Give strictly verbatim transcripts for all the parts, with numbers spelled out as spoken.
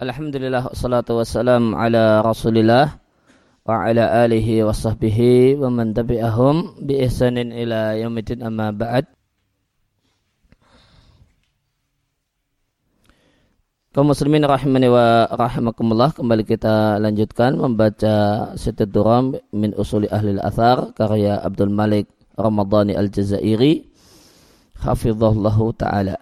Alhamdulillah wassalatu wassalam ala Rasulillah wa ala alihi wa sahbihi wa man tabi'ahum bi ihsanin ila yaumil amma ba'd. Kaum muslimin rahimani wa rahimakumullah, kembali kita lanjutkan membaca Sittah Duram min Usuli Ahlil Athar karya Abdul Malik Ramadhani Al-Jazairi hafizahullahu ta'ala.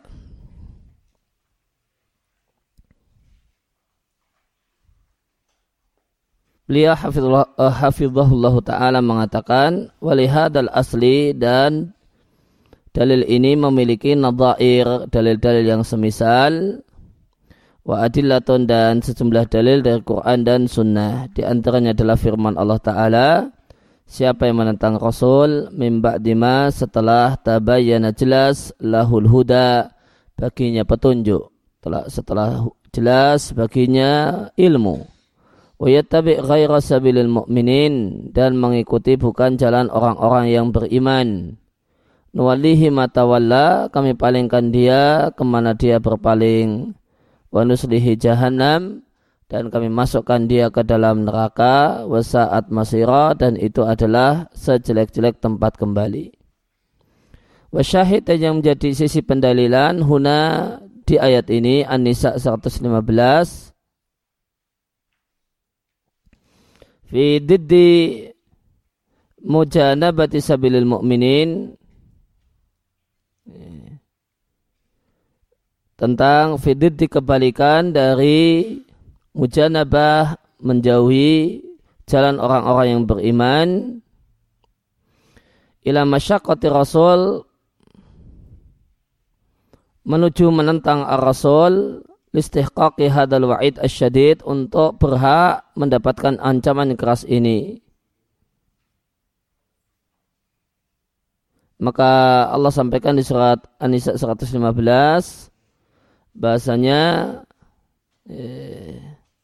Beliau hafizullah, uh, hafizahullah ta'ala mengatakan walihadal asli, dan dalil ini memiliki nadhair, dalil-dalil yang semisal, wa adillatun, dan sejumlah dalil dari Quran dan Sunnah. Di antaranya adalah firman Allah Ta'ala, siapa yang menentang Rasul min ba'dima, setelah tabayyana jelas, lahul huda, baginya petunjuk, setelah jelas baginya ilmu, wa yattabi' ghaira sabilil mu'minin, dan mengikuti bukan jalan orang-orang yang beriman, nuwallihi ma tawalla, kami palingkan dia kemana dia berpaling, wa nuslihi jahannam, dan kami masukkan dia ke dalam neraka, wa sa'at masira, dan itu adalah sejelek-jelek tempat kembali. Wa syahid, yang menjadi sisi pendalilan huna di ayat ini An-Nisa seratus lima belas, fi diddi mujanabati sabilil mu'minin, tentang fi diddi kebalikan dari mujanabah, menjauhi jalan orang-orang yang beriman, ila masyaqqati rasul, menuju menentang ar-rasul, listihqaqi hadal wa'id asyadid, untuk berhak mendapatkan ancaman yang keras ini. Maka Allah sampaikan di surat An-Nisa seratus lima belas bahasanya eh,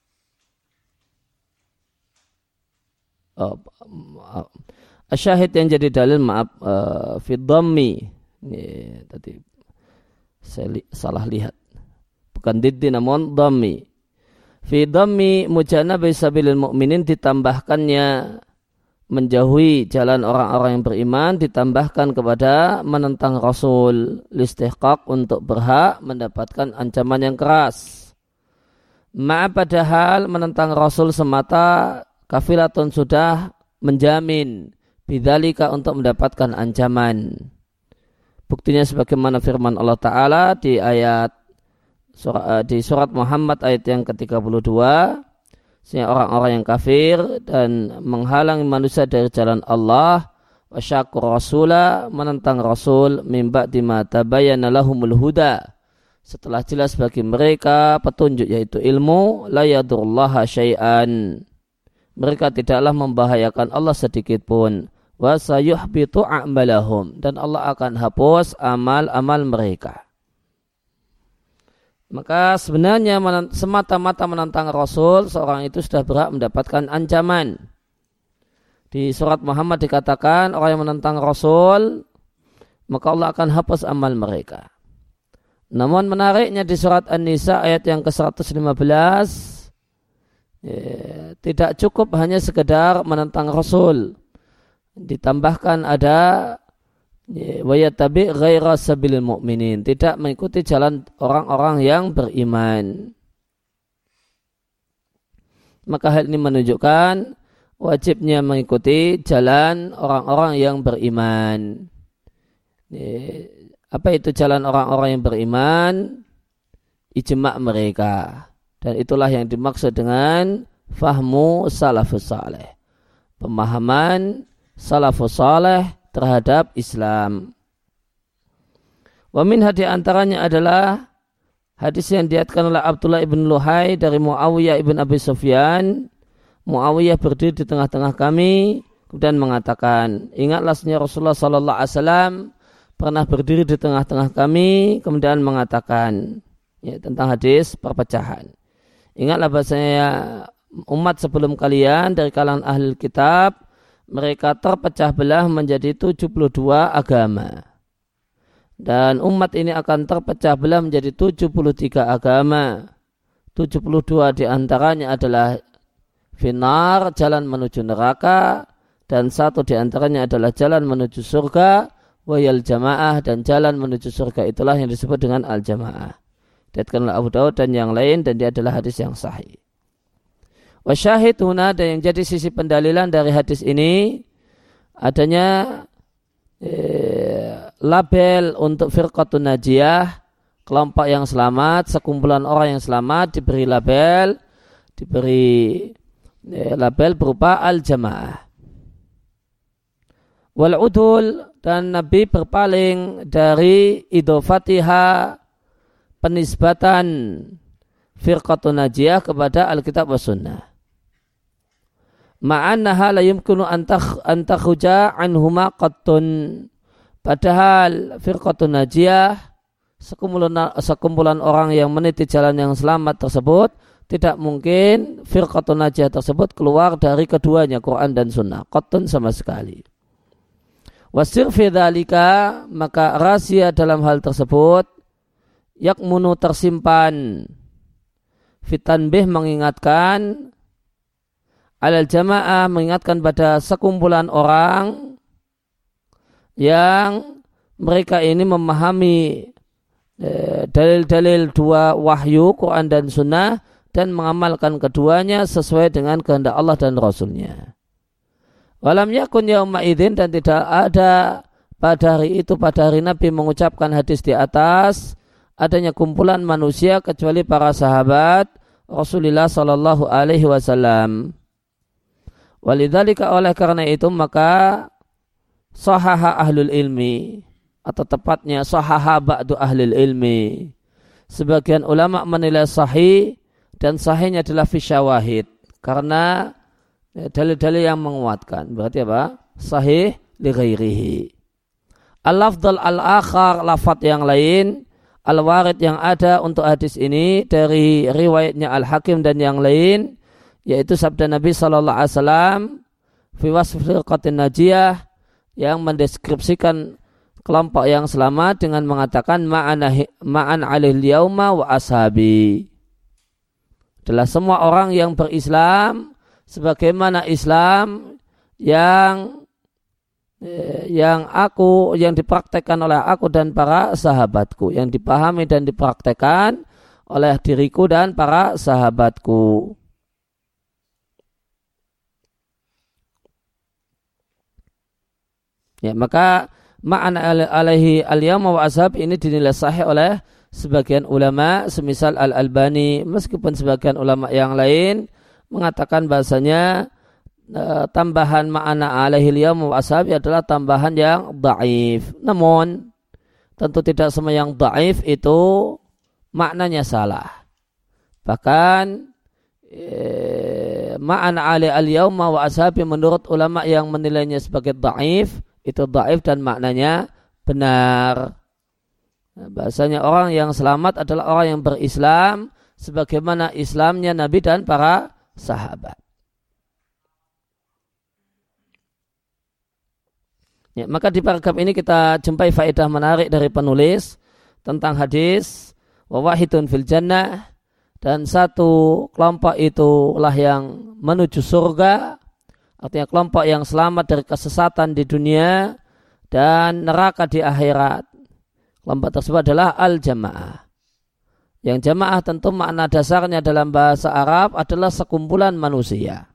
oh, asyahid yang jadi dalil, maaf, uh, fi dhammi, eh, tadi saya li, salah lihat, bukan diddi namun dhammi. Fi dhammi mujanabi sabilil mu'minin, ditambahkannya menjauhi jalan orang-orang yang beriman, ditambahkan kepada menentang Rasul, listihqaq, untuk berhak mendapatkan ancaman yang keras. Ma'a, padahal menentang Rasul semata kafilatun, sudah menjamin bidzalika, untuk mendapatkan ancaman. Buktinya sebagaimana firman Allah Ta'ala di ayat Surat, di surat Muhammad ayat yang ke tiga puluh dua, sehingga orang-orang yang kafir dan menghalangi manusia dari jalan Allah, wa syaqur rasula, menentang Rasul, min ba'di ma tabayyana lahumul huda, setelah jelas bagi mereka petunjuk yaitu ilmu, la yadurullaha syai'an, mereka tidaklah membahayakan Allah sedikit pun, wa sayuhbitu a'malahum, dan Allah akan hapus amal-amal mereka. Maka sebenarnya semata-mata menentang Rasul, seorang itu sudah berhak mendapatkan ancaman. Di surat Muhammad dikatakan orang yang menentang Rasul, maka Allah akan hapus amal mereka. Namun menariknya di surat An-Nisa ayat yang ke seratus lima belas, ya, tidak cukup hanya sekedar menentang Rasul, ditambahkan ada wa yattabi' ghaira sabilil mu'minin, tidak mengikuti jalan orang-orang yang beriman. Maka hal ini menunjukkan wajibnya mengikuti jalan orang-orang yang beriman. Apa itu jalan orang-orang yang beriman? Ijma' mereka, dan itulah yang dimaksud dengan fahmu salafus saleh, pemahaman salafus saleh terhadap Islam. Wa min hadi antaranya adalah hadis yang diriwayatkan oleh Abdullah ibn Luhai dari Muawiyah ibn Abi Sufyan. Muawiyah berdiri di tengah-tengah kami, kemudian mengatakan, ingatlah sesungguhnya Rasulullah sallallahu alaihi wasallam pernah berdiri di tengah-tengah kami, kemudian mengatakan, ya, tentang hadis perpecahan. Ingatlah bahasanya umat sebelum kalian dari kalangan ahli kitab, mereka terpecah belah menjadi tujuh puluh dua agama. Dan umat ini akan terpecah belah menjadi tujuh puluh tiga agama. tujuh puluh dua di antaranya adalah finar, jalan menuju neraka, dan satu di antaranya adalah jalan menuju surga, wayal jamaah, dan jalan menuju surga itulah yang disebut dengan al-jamaah. Diriwayatkan oleh Abu Daud dan yang lain, dan dia adalah hadis yang sahih. Wasyahid huna, dan yang jadi sisi pendalilan dari hadis ini adanya eh, label untuk firqatun najiyah, kelompok yang selamat, sekumpulan orang yang selamat diberi label, diberi eh, label berupa al-jamaah. Wal udul, dan Nabi berpaling dari idofatiha, penisbatan firqatun najiyah kepada Alkitab wa Sunnah. Ma'annaha la yumkinu an takhruja anhuma qattun, padahal firqatun najiyah, sekumpulan, sekumpulan orang yang meniti jalan yang selamat tersebut, tidak mungkin firqatun najiyah tersebut keluar dari keduanya, Quran dan Sunnah, qattun sama sekali. Wasir fi dzalika, maka rahasia dalam hal tersebut yakmunu, tersimpan, fitanbih, mengingatkan, alal jamaah, mengingatkan pada sekumpulan orang yang mereka ini memahami eh, dalil-dalil dua wahyu, Quran dan Sunnah, dan mengamalkan keduanya sesuai dengan kehendak Allah dan Rasulnya. Walam yakun yauma idzin, dan tidak ada pada hari itu, pada hari Nabi mengucapkan hadis di atas, adanya kumpulan manusia kecuali para sahabat Rasulullah sallallahu alaihi wasallam. Walidzalika, oleh karena itu maka sahaha ahlul ilmi, atau tepatnya sahaha ba'du ahlul ilmi, sebagian ulama menilai sahih, dan sahihnya adalah fi syawahid, karena dalil-dalil yang menguatkan. Berarti apa? Sahih li ghairihi. Al-lafdhal al-akhar, lafaz yang lain, al-warid yang ada untuk hadis ini dari riwayatnya Al-Hakim dan yang lain, yaitu sabda Nabi sallallahu alaihi wasallam fi wasf firqatin najiyah, yang mendeskripsikan kelompok yang selamat dengan mengatakan ma'an ma'an alil yauma wa ashabi, adalah semua orang yang berislam sebagaimana Islam yang yang aku yang dipraktekkan oleh aku dan para sahabatku, yang dipahami dan dipraktekkan oleh diriku dan para sahabatku. Ya, maka ma'ana alaihi al-yawma wa ashab ini dinilai sahih oleh sebagian ulama, semisal Al-Albani, meskipun sebagian ulama yang lain mengatakan bahasanya e, tambahan ma'ana alaihi al-yawma wa ashab adalah tambahan yang dhaif. Namun tentu tidak semua yang dhaif itu maknanya salah. Bahkan e, ma'ana alaihi al-yawma wa ashab menurut ulama yang menilainya sebagai dhaif, itu dhaif dan maknanya benar. Bahasanya orang yang selamat adalah orang yang berislam sebagaimana Islamnya Nabi dan para sahabat. Ya, maka di paragraf ini kita jumpai faedah menarik dari penulis tentang hadis wa wahidun fil jannah, dan satu kelompok itulah yang menuju surga. Artinya kelompok yang selamat dari kesesatan di dunia dan neraka di akhirat. Kelompok tersebut adalah al-jamaah. Yang jamaah tentu makna dasarnya dalam bahasa Arab adalah sekumpulan manusia.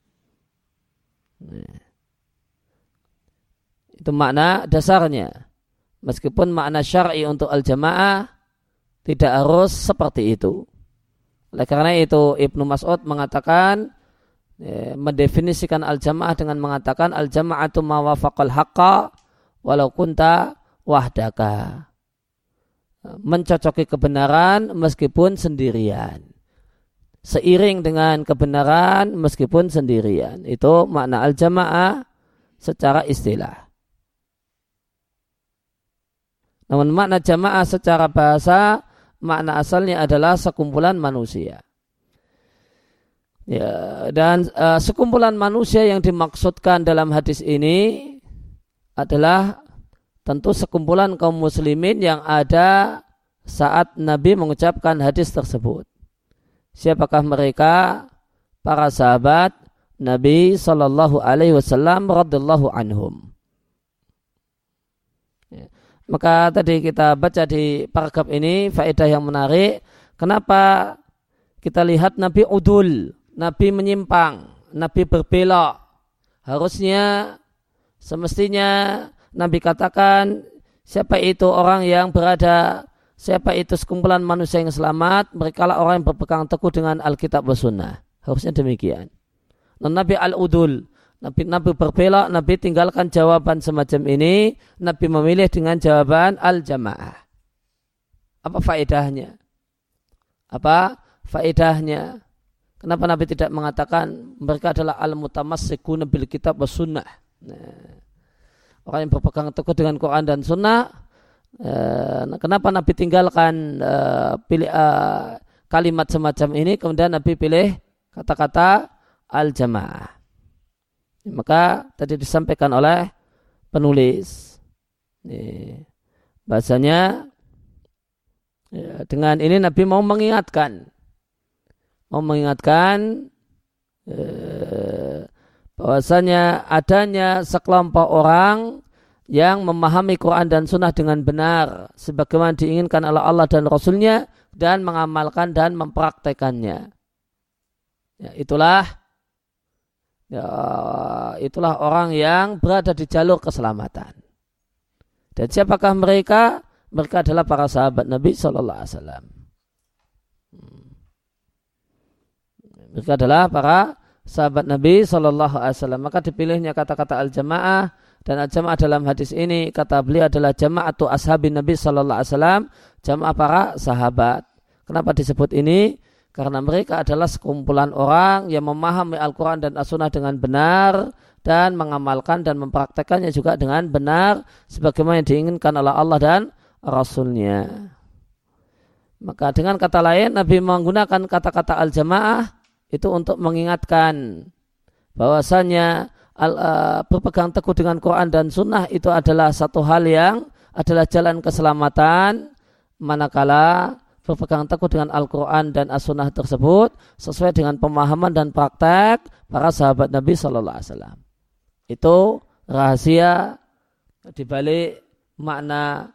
Itu makna dasarnya. Meskipun makna syar'i untuk al-jamaah tidak harus seperti itu. Oleh karena itu Ibnu Mas'ud mengatakan, Ya, mendefinisikan al-jamaah dengan mengatakan al-jama'atu ma wafaqal haqqa walau kunta wahdaka, mencocoki kebenaran meskipun sendirian, seiring dengan kebenaran meskipun sendirian. Itu makna al-jamaah secara istilah. Namun makna jamaah secara bahasa, makna asalnya adalah sekumpulan manusia. Ya, dan uh, sekumpulan manusia yang dimaksudkan dalam hadis ini adalah tentu sekumpulan kaum muslimin yang ada saat Nabi mengucapkan hadis tersebut. siapakah mereka? Para sahabat Nabi Sallallahu Alaihi Wasallam radhiyallahu anhum. Ya. Maka tadi kita baca di paragraf ini faedah yang menarik. Kenapa kita lihat Nabi udul, Nabi menyimpang, Nabi berbelok. Harusnya semestinya Nabi katakan siapa itu orang yang berada, siapa itu sekumpulan manusia yang selamat, merekalah orang yang berpegang teguh dengan Alkitab wa Sunnah. Harusnya demikian. Dan Nabi al-udul, Nabi, Nabi berbelok, Nabi tinggalkan jawaban semacam ini, Nabi memilih dengan jawaban al-jamaah. Apa faedahnya? Apa faedahnya? Kenapa Nabi tidak mengatakan mereka adalah al-mutamassikuna bil kitab wa sunnah? Nah, orang yang berpegang teguh dengan Quran dan Sunnah. Eh, kenapa Nabi tinggalkan eh, pilih eh, kalimat semacam ini, kemudian Nabi pilih kata-kata al-jamaah? Maka tadi disampaikan oleh penulis, ini, bahasanya ya, dengan ini Nabi mau mengingatkan, mau mengingatkan eh, bahwasanya adanya sekelompok orang yang memahami Quran dan Sunnah dengan benar sebagaimana diinginkan oleh Allah dan Rasulnya dan mengamalkan dan mempraktekannya. Ya, itulah ya, itulah orang yang berada di jalur keselamatan. Dan siapakah mereka? Mereka adalah para sahabat Nabi Sallallahu Alaihi Wasallam. Mereka adalah para sahabat Nabi Sallallahu Alaihi Wasallam. Maka dipilihnya kata-kata al-jamaah, dan al-jamaah dalam hadis ini kata beliau adalah jama'atu ashabin Nabi Sallallahu Alaihi Wasallam, jamaah para sahabat. Kenapa disebut ini? Karena mereka adalah sekumpulan orang yang memahami Al-Quran dan As-Sunnah dengan benar dan mengamalkan dan mempraktekannya juga dengan benar sebagaimana yang diinginkan oleh Allah dan Rasulnya. Maka dengan kata lain Nabi menggunakan kata-kata al-jamaah itu untuk mengingatkan bahwasanya al, uh, berpegang teguh dengan Quran dan Sunnah itu adalah satu hal yang adalah jalan keselamatan, manakala berpegang teguh dengan Al-Quran dan As-Sunnah tersebut sesuai dengan pemahaman dan praktek para sahabat Nabi Sallallahu Alaihi Wasallam. Itu rahasia dibalik makna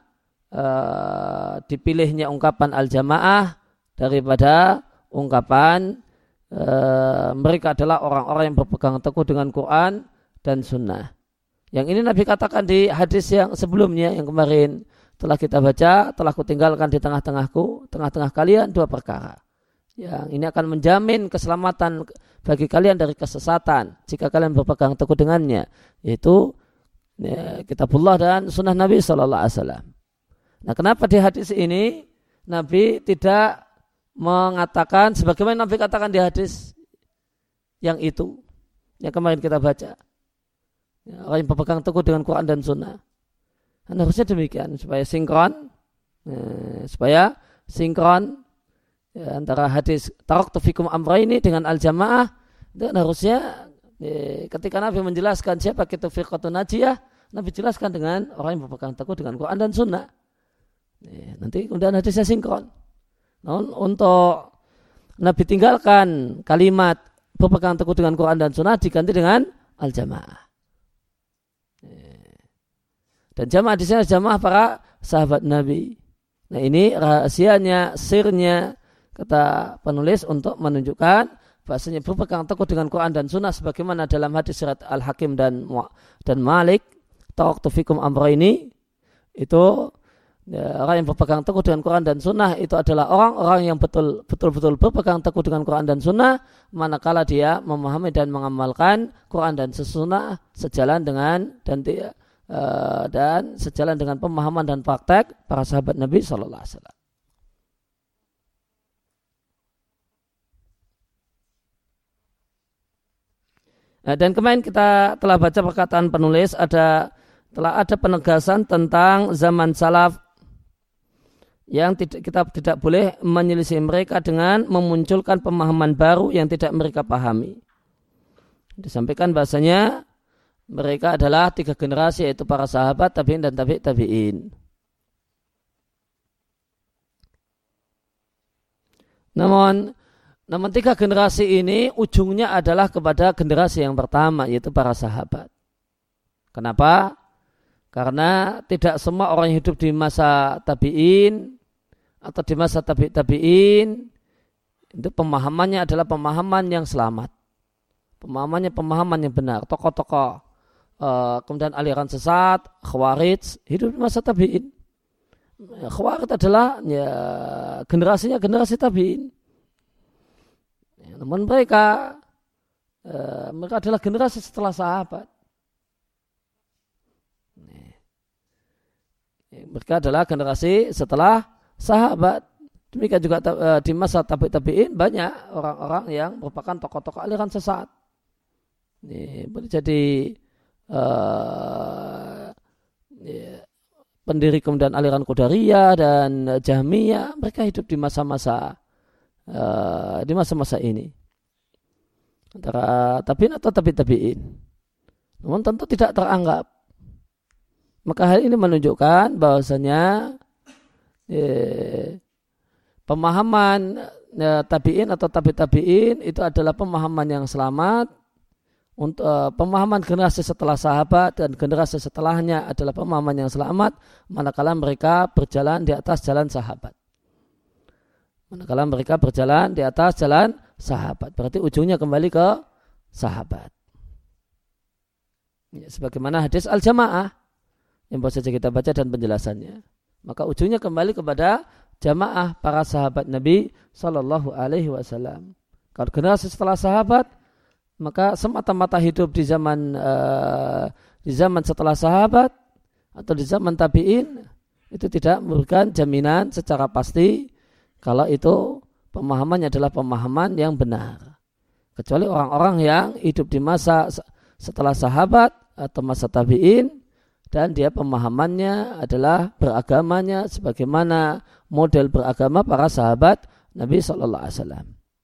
uh, dipilihnya ungkapan al-jamaah daripada ungkapan uh, mereka adalah orang-orang yang berpegang teguh dengan Quran dan Sunnah. Yang ini Nabi katakan di hadis yang sebelumnya, yang kemarin telah kita baca, telah kutinggalkan di tengah-tengahku, tengah-tengah kalian dua perkara. Yang ini akan menjamin keselamatan bagi kalian dari kesesatan jika kalian berpegang teguh dengannya, yaitu ya, kitabullah dan sunnah Nabi Sallallahu Alaihi Wasallam. Nah, kenapa di hadis ini Nabi tidak mengatakan sebagaimana Nabi katakan di hadis yang itu yang kemarin kita baca, ya, orang yang berpegang teguh dengan Quran dan Sunnah. Dan harusnya demikian supaya sinkron, eh, supaya sinkron ya, antara hadis taraktu fikum amrayni dengan al-jamaah. Dan harusnya eh, ketika Nabi menjelaskan siapa itu firqatun najiyah, Nabi jelaskan dengan orang yang berpegang teguh dengan Quran dan Sunnah. Eh, nanti kemudian hadisnya sinkron. Namun untuk Nabi tinggalkan kalimat berpegang teguh dengan Quran dan Sunnah diganti dengan al-jamaah. Dan jamaah di sini jamaah para sahabat Nabi. Nah, ini rahasianya, sirnya kata penulis untuk menunjukkan bahasanya berpegang teguh dengan Quran dan Sunnah sebagaimana dalam hadis riwayat Al-Hakim dan dan Malik, taraktu fikum amrayni, itu ya, orang yang berpegang teguh dengan Quran dan Sunnah itu adalah orang-orang yang betul betul-betul berpegang teguh dengan Quran dan Sunnah manakala dia memahami dan mengamalkan Quran dan Sunnah sejalan dengan dan dia Uh, dan sejalan dengan pemahaman dan praktek para sahabat Nabi Sallallahu Alaihi Wasallam. Nah, dan kemarin kita telah baca perkataan penulis, ada telah ada penegasan tentang zaman salaf yang tidak, kita tidak boleh menyelisih mereka dengan memunculkan pemahaman baru yang tidak mereka pahami. Disampaikan bahasanya mereka adalah tiga generasi, yaitu para sahabat, tabi'in dan tabi' tabi'in. Namun namun tiga generasi ini ujungnya adalah kepada generasi yang pertama, yaitu para sahabat. Kenapa? Karena tidak semua orang yang hidup di masa tabi'in atau di masa tabi' tabi'in itu pemahamannya adalah pemahaman yang selamat. Pemahamannya pemahaman yang benar. Tokoh-tokoh uh, kemudian aliran sesat, khawarij hidup di masa tabi'in. Khawarij adalah ya, generasinya generasi tabi'in. Ya, namun mereka uh, mereka adalah generasi setelah sahabat. Mereka adalah generasi setelah sahabat. Demikian juga di masa tabi' tabi'in banyak orang-orang yang merupakan tokoh-tokoh aliran sesat. Ini boleh jadi uh, ya, pendiri kemudian aliran Qadariyah dan Jahmiyah. Mereka hidup di masa-masa uh, di masa-masa ini antara tabi'in atau tabi' tabi'in. Namun tentu tidak teranggap. Maka hal ini menunjukkan bahwasanya eh, pemahaman eh, tabi'in atau tabi' tabi'in itu adalah pemahaman yang selamat. Untuk eh, pemahaman generasi setelah sahabat dan generasi setelahnya adalah pemahaman yang selamat manakala mereka berjalan di atas jalan sahabat. Manakala mereka berjalan di atas jalan sahabat, berarti ujungnya kembali ke sahabat. Ya, sebagaimana hadis al-jamaah yang baru saja kita baca dan penjelasannya. Maka ujungnya kembali kepada jamaah para sahabat Nabi Sallallahu Alaihi Wasallam. Kalau generasi setelah sahabat, maka semata-mata hidup di zaman uh, di zaman setelah sahabat atau di zaman tabi'in itu tidak memberikan jaminan secara pasti kalau itu pemahamannya adalah pemahaman yang benar. Kecuali orang-orang yang hidup di masa setelah sahabat atau masa tabi'in dan dia pemahamannya adalah beragamanya sebagaimana model beragama para sahabat Nabi Sallallahu Alaihi Wasallam.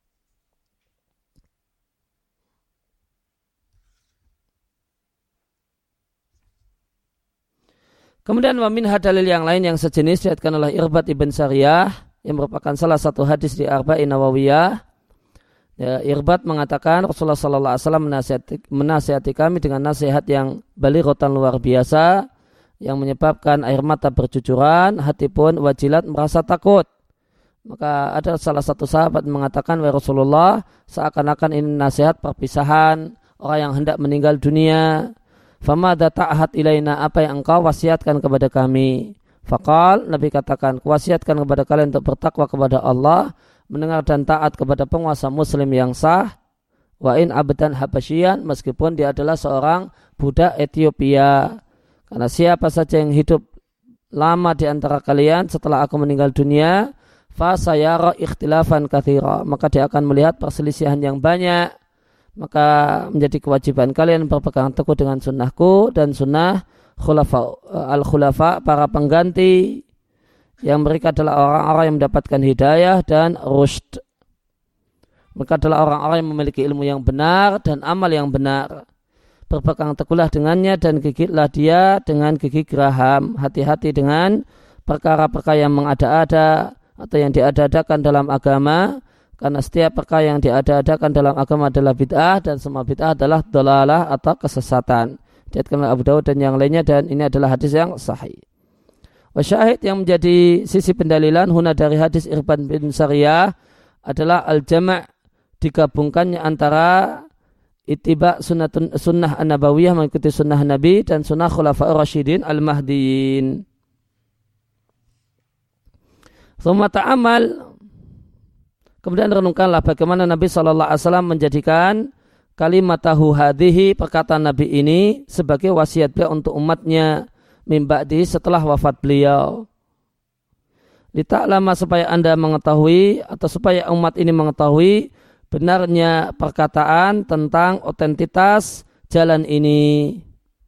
Kemudian wamin hadalil yang lain yang sejenis diriwayatkan oleh Irbad ibn Sariyah yang merupakan salah satu hadis di Arba'in Nawawiyah. Ya, Irbad mengatakan Rasulullah Sallallahu Alaihi Wasallam menasihati, menasihati kami dengan nasihat yang balighatan luar biasa yang menyebabkan air mata bercucuran, hati pun wajilat merasa takut. Maka ada salah satu sahabat mengatakan, wahai Rasulullah, seakan-akan ini nasihat perpisahan orang yang hendak meninggal dunia. Famada ta'ahad ilaina, apa yang engkau wasiatkan kepada kami? Faqal, Nabi katakan, kuwasiatkan kepada kalian untuk bertakwa kepada Allah, mendengar dan taat kepada penguasa muslim yang sah, wa in abdan habasyian, meskipun dia adalah seorang budak Ethiopia. Karena siapa saja yang hidup lama di antara kalian setelah aku meninggal dunia, fa sayara ikhtilafan katsira, maka dia akan melihat perselisihan yang banyak. Maka menjadi kewajiban kalian berpegang teguh dengan sunnahku dan sunnah khulafa, al-khulafa, para pengganti yang mereka adalah orang-orang yang mendapatkan hidayah dan rushd. Mereka adalah orang-orang yang memiliki ilmu yang benar dan amal yang benar. Berpegang teguhlah dengannya dan gigitlah dia dengan gigi geraham. Hati-hati dengan perkara-perkara yang mengada-ada atau yang diada-adakan dalam agama. Karena setiap perkara yang diada-adakan dalam agama adalah bid'ah dan semua bid'ah adalah dhalalah atau kesesatan. Diriwayatkan oleh Abu Dawud dan yang lainnya dan ini adalah hadis yang sahih. Wasyahid yang menjadi sisi pendalilan huna dari hadis Irbad bin Sariyah adalah al-jama' digabungkannya antara ittiba sunnatun, sunnah an-nabawiyah mengikuti sunnah Nabi dan sunnah khulafa'ur rasyidin al-mahdiyin. Tsumma ta'amal, kemudian renungkanlah bagaimana Nabi shallallahu alaihi wasallam menjadikan kalimatahu hadhihi, perkataan Nabi ini sebagai wasiat beliau untuk umatnya min ba'di, setelah wafat beliau. Lita'lama, supaya Anda mengetahui atau supaya umat ini mengetahui benarnya perkataan tentang otentitas jalan ini.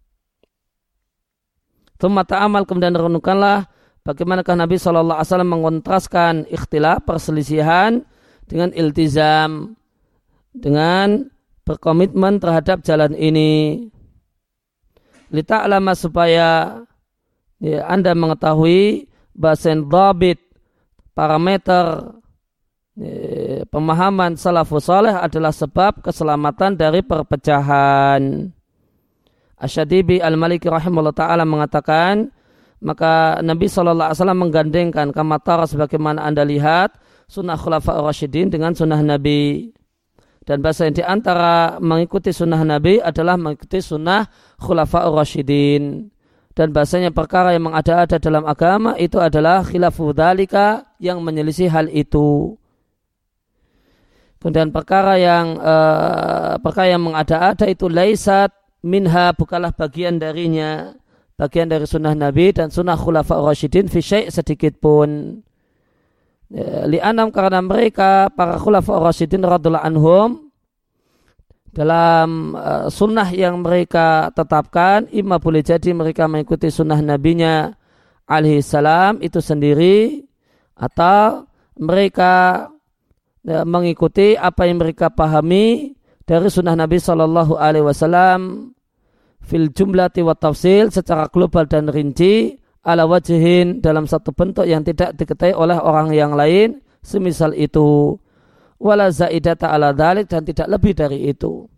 Tsumma ta'amal, kemudian renungkanlah bagaimanakah Nabi shallallahu alaihi wasallam mengontraskan ikhtilaf, perselisihan dengan iltizam, dengan berkomitmen terhadap jalan ini. Lita'lama, supaya ya, Anda mengetahui bahasan dhabit, parameter pemahaman salafus saleh adalah sebab keselamatan dari perpecahan. Asy-Syatibi Al-Maliki rahimahullah ta'ala mengatakan, maka Nabi shallallahu alaihi wasallam menggandengkan kama tara sebagaimana Anda lihat sunnah khulafa'ur rasyidin dengan sunnah Nabi. Dan bahasa yang diantara mengikuti sunnah Nabi adalah mengikuti sunnah khulafa'ur rasyidin. Dan bahasanya perkara yang mengada-ada dalam agama itu adalah khilafu dzalika, yang menyelisih hal itu. Kemudian perkara yang uh, perkara yang mengada-ada itu laisat minha, bukanlah bagian darinya, bagian dari sunnah Nabi dan sunnah khulafa'ur rasyidin fi syai' sedikit pun. Li'anam, karena mereka para khulafa'ur rasyidin radhiyallahu anhum dalam uh, sunnah yang mereka tetapkan, imma boleh jadi mereka mengikuti sunnah nabinya alaihi salam itu sendiri, atau mereka uh, mengikuti apa yang mereka pahami dari sunnah Nabi sallallahu alaihi wasallam fil jumlati wa tafsil, secara global dan rinci, ala wajhin, dalam satu bentuk yang tidak diketahui oleh orang yang lain, semisal itu, wala zaidata ala dzalik, dan tidak lebih dari itu.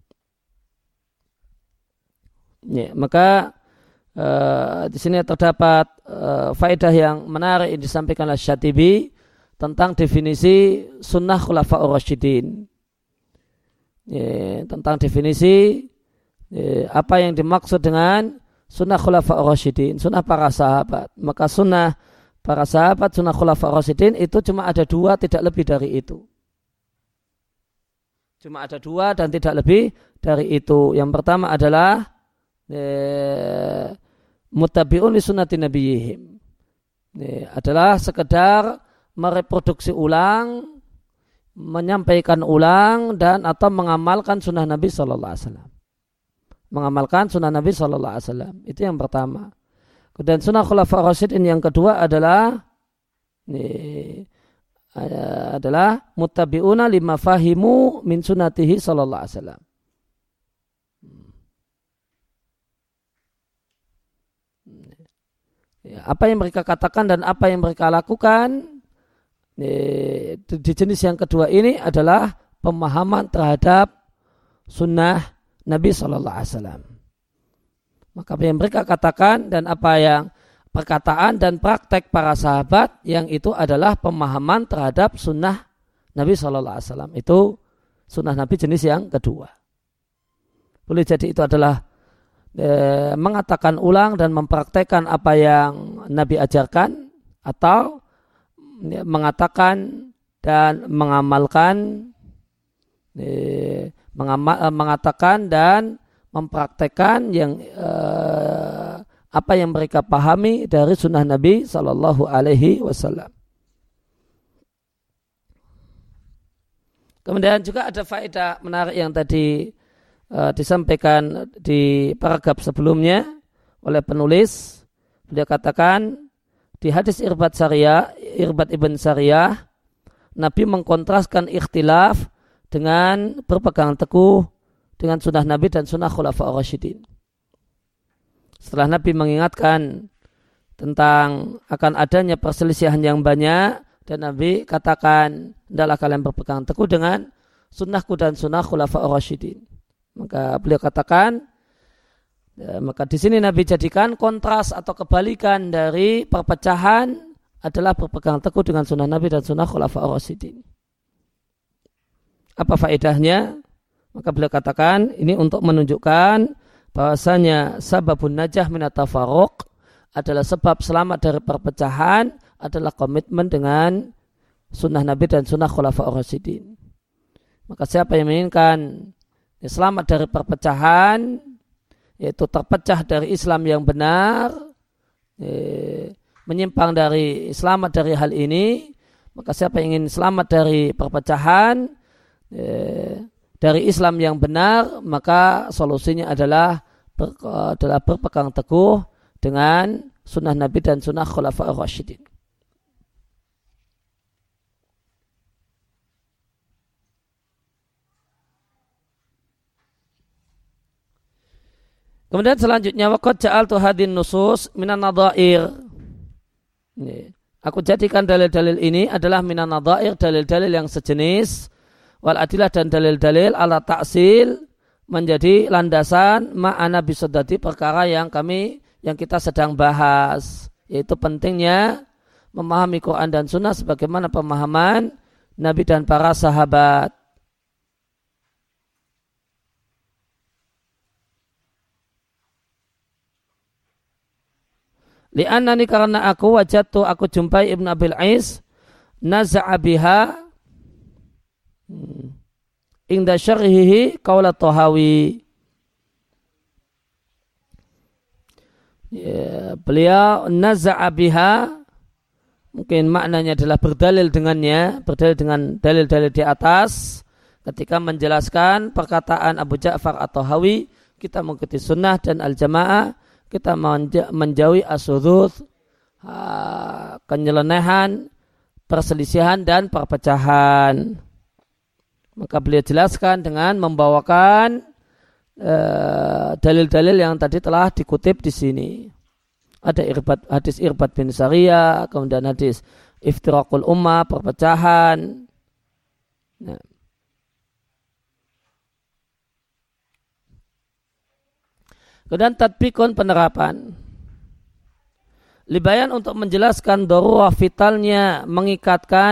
Ya, maka uh, di sini terdapat uh, faedah yang menarik yang disampaikan oleh Syatibi tentang definisi sunnah khulafa'ur rasyidin. Ya, tentang definisi ya, apa yang dimaksud dengan sunnah khulafa'ur rasyidin, sunnah para sahabat. Maka sunnah para sahabat, sunnah khulafa'ur rasyidin itu cuma ada dua, tidak lebih dari itu. Cuma ada dua dan tidak lebih dari itu. Yang pertama adalah eh, muttabi'un li sunnati nabiyihim. Eh, adalah sekedar mereproduksi ulang, menyampaikan ulang dan atau mengamalkan sunnah Nabi sallallahu alaihi wasallam. Mengamalkan sunnah Nabi shallallahu alaihi wasallam. Itu yang pertama. Kemudian sunnah khulafa'ur rasyidin yang kedua adalah ini, adalah muttabi'una lima fahimu min sunnatihi shallallahu alaihi wasallam. Ya, apa yang mereka katakan dan apa yang mereka lakukan ini, di jenis yang kedua ini adalah pemahaman terhadap sunnah Nabi shallallahu alaihi wasallam. Maka apa yang mereka katakan dan apa yang perkataan dan praktek para sahabat, yang itu adalah pemahaman terhadap sunnah Nabi shallallahu alaihi wasallam. Itu sunnah Nabi jenis yang kedua. Boleh jadi itu adalah e, mengatakan ulang dan mempraktekkan apa yang Nabi ajarkan, atau e, mengatakan dan mengamalkan e, Mengamal, mengatakan dan mempraktekkan yang eh, apa yang mereka pahami dari sunnah Nabi Sallallahu Alaihi Wasallam. Kemudian juga ada faedah menarik yang tadi eh, disampaikan di paragraf sebelumnya oleh penulis. Beliau katakan di hadis Irbad Sariyah, Irbad ibn Sariyah, Nabi mengkontraskan ikhtilaf dengan berpegang teguh dengan sunnah Nabi dan sunnah khulafa'ur rasyidin. Setelah Nabi mengingatkan tentang akan adanya perselisihan yang banyak, dan Nabi katakan, hendaklah kalian berpegang teguh dengan sunnahku dan sunnah khulafa'ur rasyidin. Maka beliau katakan, ya, maka di sini Nabi jadikan kontras atau kebalikan dari perpecahan adalah berpegang teguh dengan sunnah Nabi dan sunnah khulafa'ur rasyidin. Apa faedahnya? Maka beliau katakan ini untuk menunjukkan bahwasanya sababun najah minat tafarruq adalah sebab selamat dari perpecahan adalah komitmen dengan sunnah Nabi dan sunnah khulafa'ur rasyidin. Maka siapa yang menginginkan selamat dari perpecahan, yaitu terpecah dari Islam yang benar, menyimpang dari selamat dari hal ini, maka siapa yang ingin selamat dari perpecahan dari Islam yang benar, maka solusinya adalah ber, adalah berpegang teguh dengan sunnah Nabi dan sunnah khulafa'ur rasyidin. Kemudian selanjutnya waqad ja'altu hadin nusus minan nadha'ir. Aku jadikan dalil-dalil ini adalah minan nadhair, dalil-dalil yang sejenis, wal adilah dan dalil-dalil ala ta'sil menjadi landasan ma'ana bisodati perkara yang kami yang kita sedang bahas, yaitu pentingnya memahami Quran dan Sunnah sebagaimana pemahaman Nabi dan para sahabat. Li'annani karena aku wajadtu aku jumpai Ibn Abil Ais naza'a biha inda syarhihi qaula Tahawi. Ya, beliau naza'a biha mungkin maknanya adalah berdalil dengannya, berdalil dengan dalil-dalil di atas ketika menjelaskan perkataan Abu Ja'far atau Tahawi, kita mengikuti sunnah dan al-jamaah, kita menjauhi asyudzuds, kenyelenehan, perselisihan dan perpecahan. Maka beliau jelaskan dengan membawakan uh, dalil-dalil yang tadi telah dikutip di sini. Ada irbat, hadis Irbad bin Sariyah, kemudian hadis iftiraqul ummah, perpecahan. Nah. Kemudian tadbikun penerapan. Libayan untuk menjelaskan darurah vitalnya mengikatkan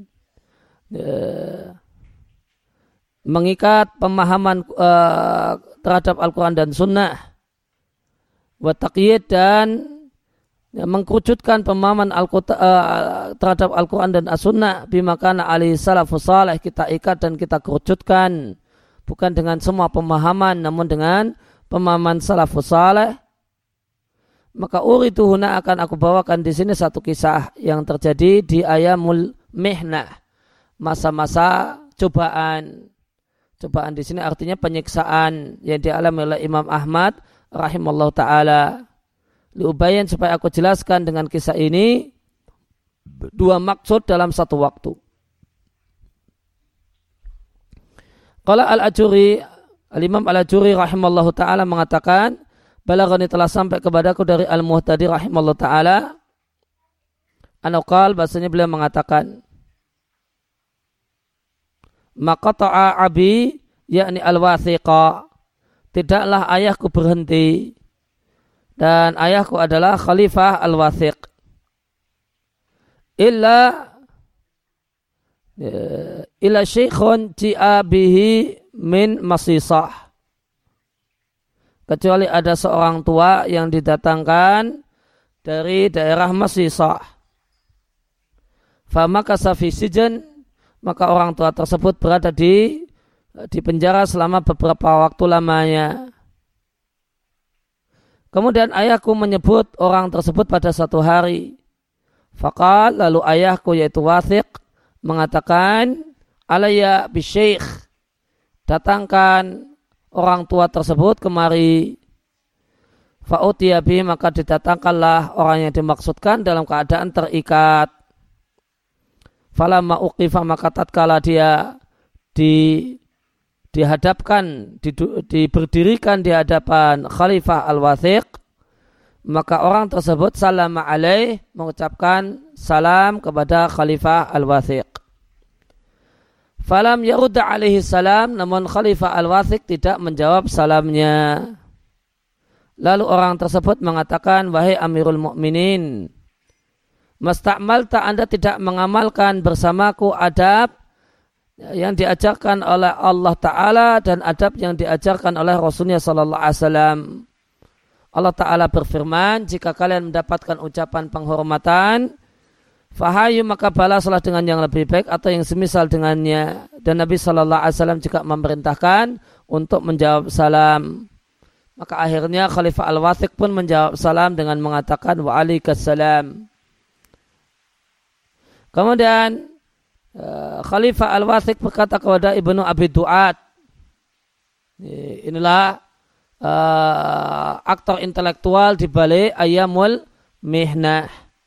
eh, mengikat pemahaman eh, terhadap Al-Quran dan Sunnah, wa taqyid dan ya, mengkerucutkan pemahaman Al uh, terhadap Al-Quran dan As-Sunnah bimakana alaihi salafus salih, kita ikat dan kita kerucutkan bukan dengan semua pemahaman namun dengan pemahaman salafus salih. Maka uridu huna akan aku bawakan di sini satu kisah yang terjadi di ayamul mihnah, masa-masa cobaan. Cobaan di sini artinya penyiksaan yang dialami oleh Imam Ahmad rahimallahu ta'ala. Liubayan supaya aku jelaskan dengan kisah ini dua maksud dalam satu waktu. Qala al-Ajuri, al-Imam al-Ajuri rahimallahu ta'ala mengatakan, balaghani telah sampai kepadaku dari Al-Muhtadi rahimallahu ta'ala, anaqal, bahasanya beliau mengatakan, maqata'a abi yakni al-wathiqa, tidaklah ayahku berhenti, dan ayahku adalah Khalifah al-Wathiq, illa illa syekhun ji'a bihi min masisah, kecuali ada seorang tua yang didatangkan dari daerah Masisah. Famaka safi sijen, maka orang tua tersebut berada di di penjara selama beberapa waktu lamanya. Kemudian ayahku menyebut orang tersebut pada satu hari. Faqal, lalu ayahku yaitu Wathiq mengatakan, alayya bisyekh, datangkan orang tua tersebut kemari. Fa'utiya bihi, maka didatangkanlah orang yang dimaksudkan dalam keadaan terikat. Falamma uqifa, maka tatkala dia di dihadapkan, di, diberdirikan di hadapan Khalifah Al-Wathiq, maka orang tersebut salama alaih, mengucapkan salam kepada Khalifah Al-Wathiq. Falam yarudda alaihi salam, namun Khalifah Al-Wathiq tidak menjawab salamnya. Lalu orang tersebut mengatakan, wahai Amirul Mukminin, mastakmalta, Anda tidak mengamalkan bersamaku adab yang diajarkan oleh Allah Ta'ala dan adab yang diajarkan oleh Rasulnya Sallallahu Alaihi Wasallam. Allah Ta'ala berfirman, jika kalian mendapatkan ucapan penghormatan, fahayu, maka balaslah dengan yang lebih baik atau yang semisal dengannya. Dan Nabi Sallallahu Alaihi Wasallam juga memerintahkan untuk menjawab salam. Maka akhirnya Khalifah Al-Wathiq pun menjawab salam dengan mengatakan wa'alaikassalam. Kemudian Khalifah Al-Wathiq berkata kepada Ibnu Abi Du'ad, inilah uh, aktor intelektual di balik Ayamul Mihnah.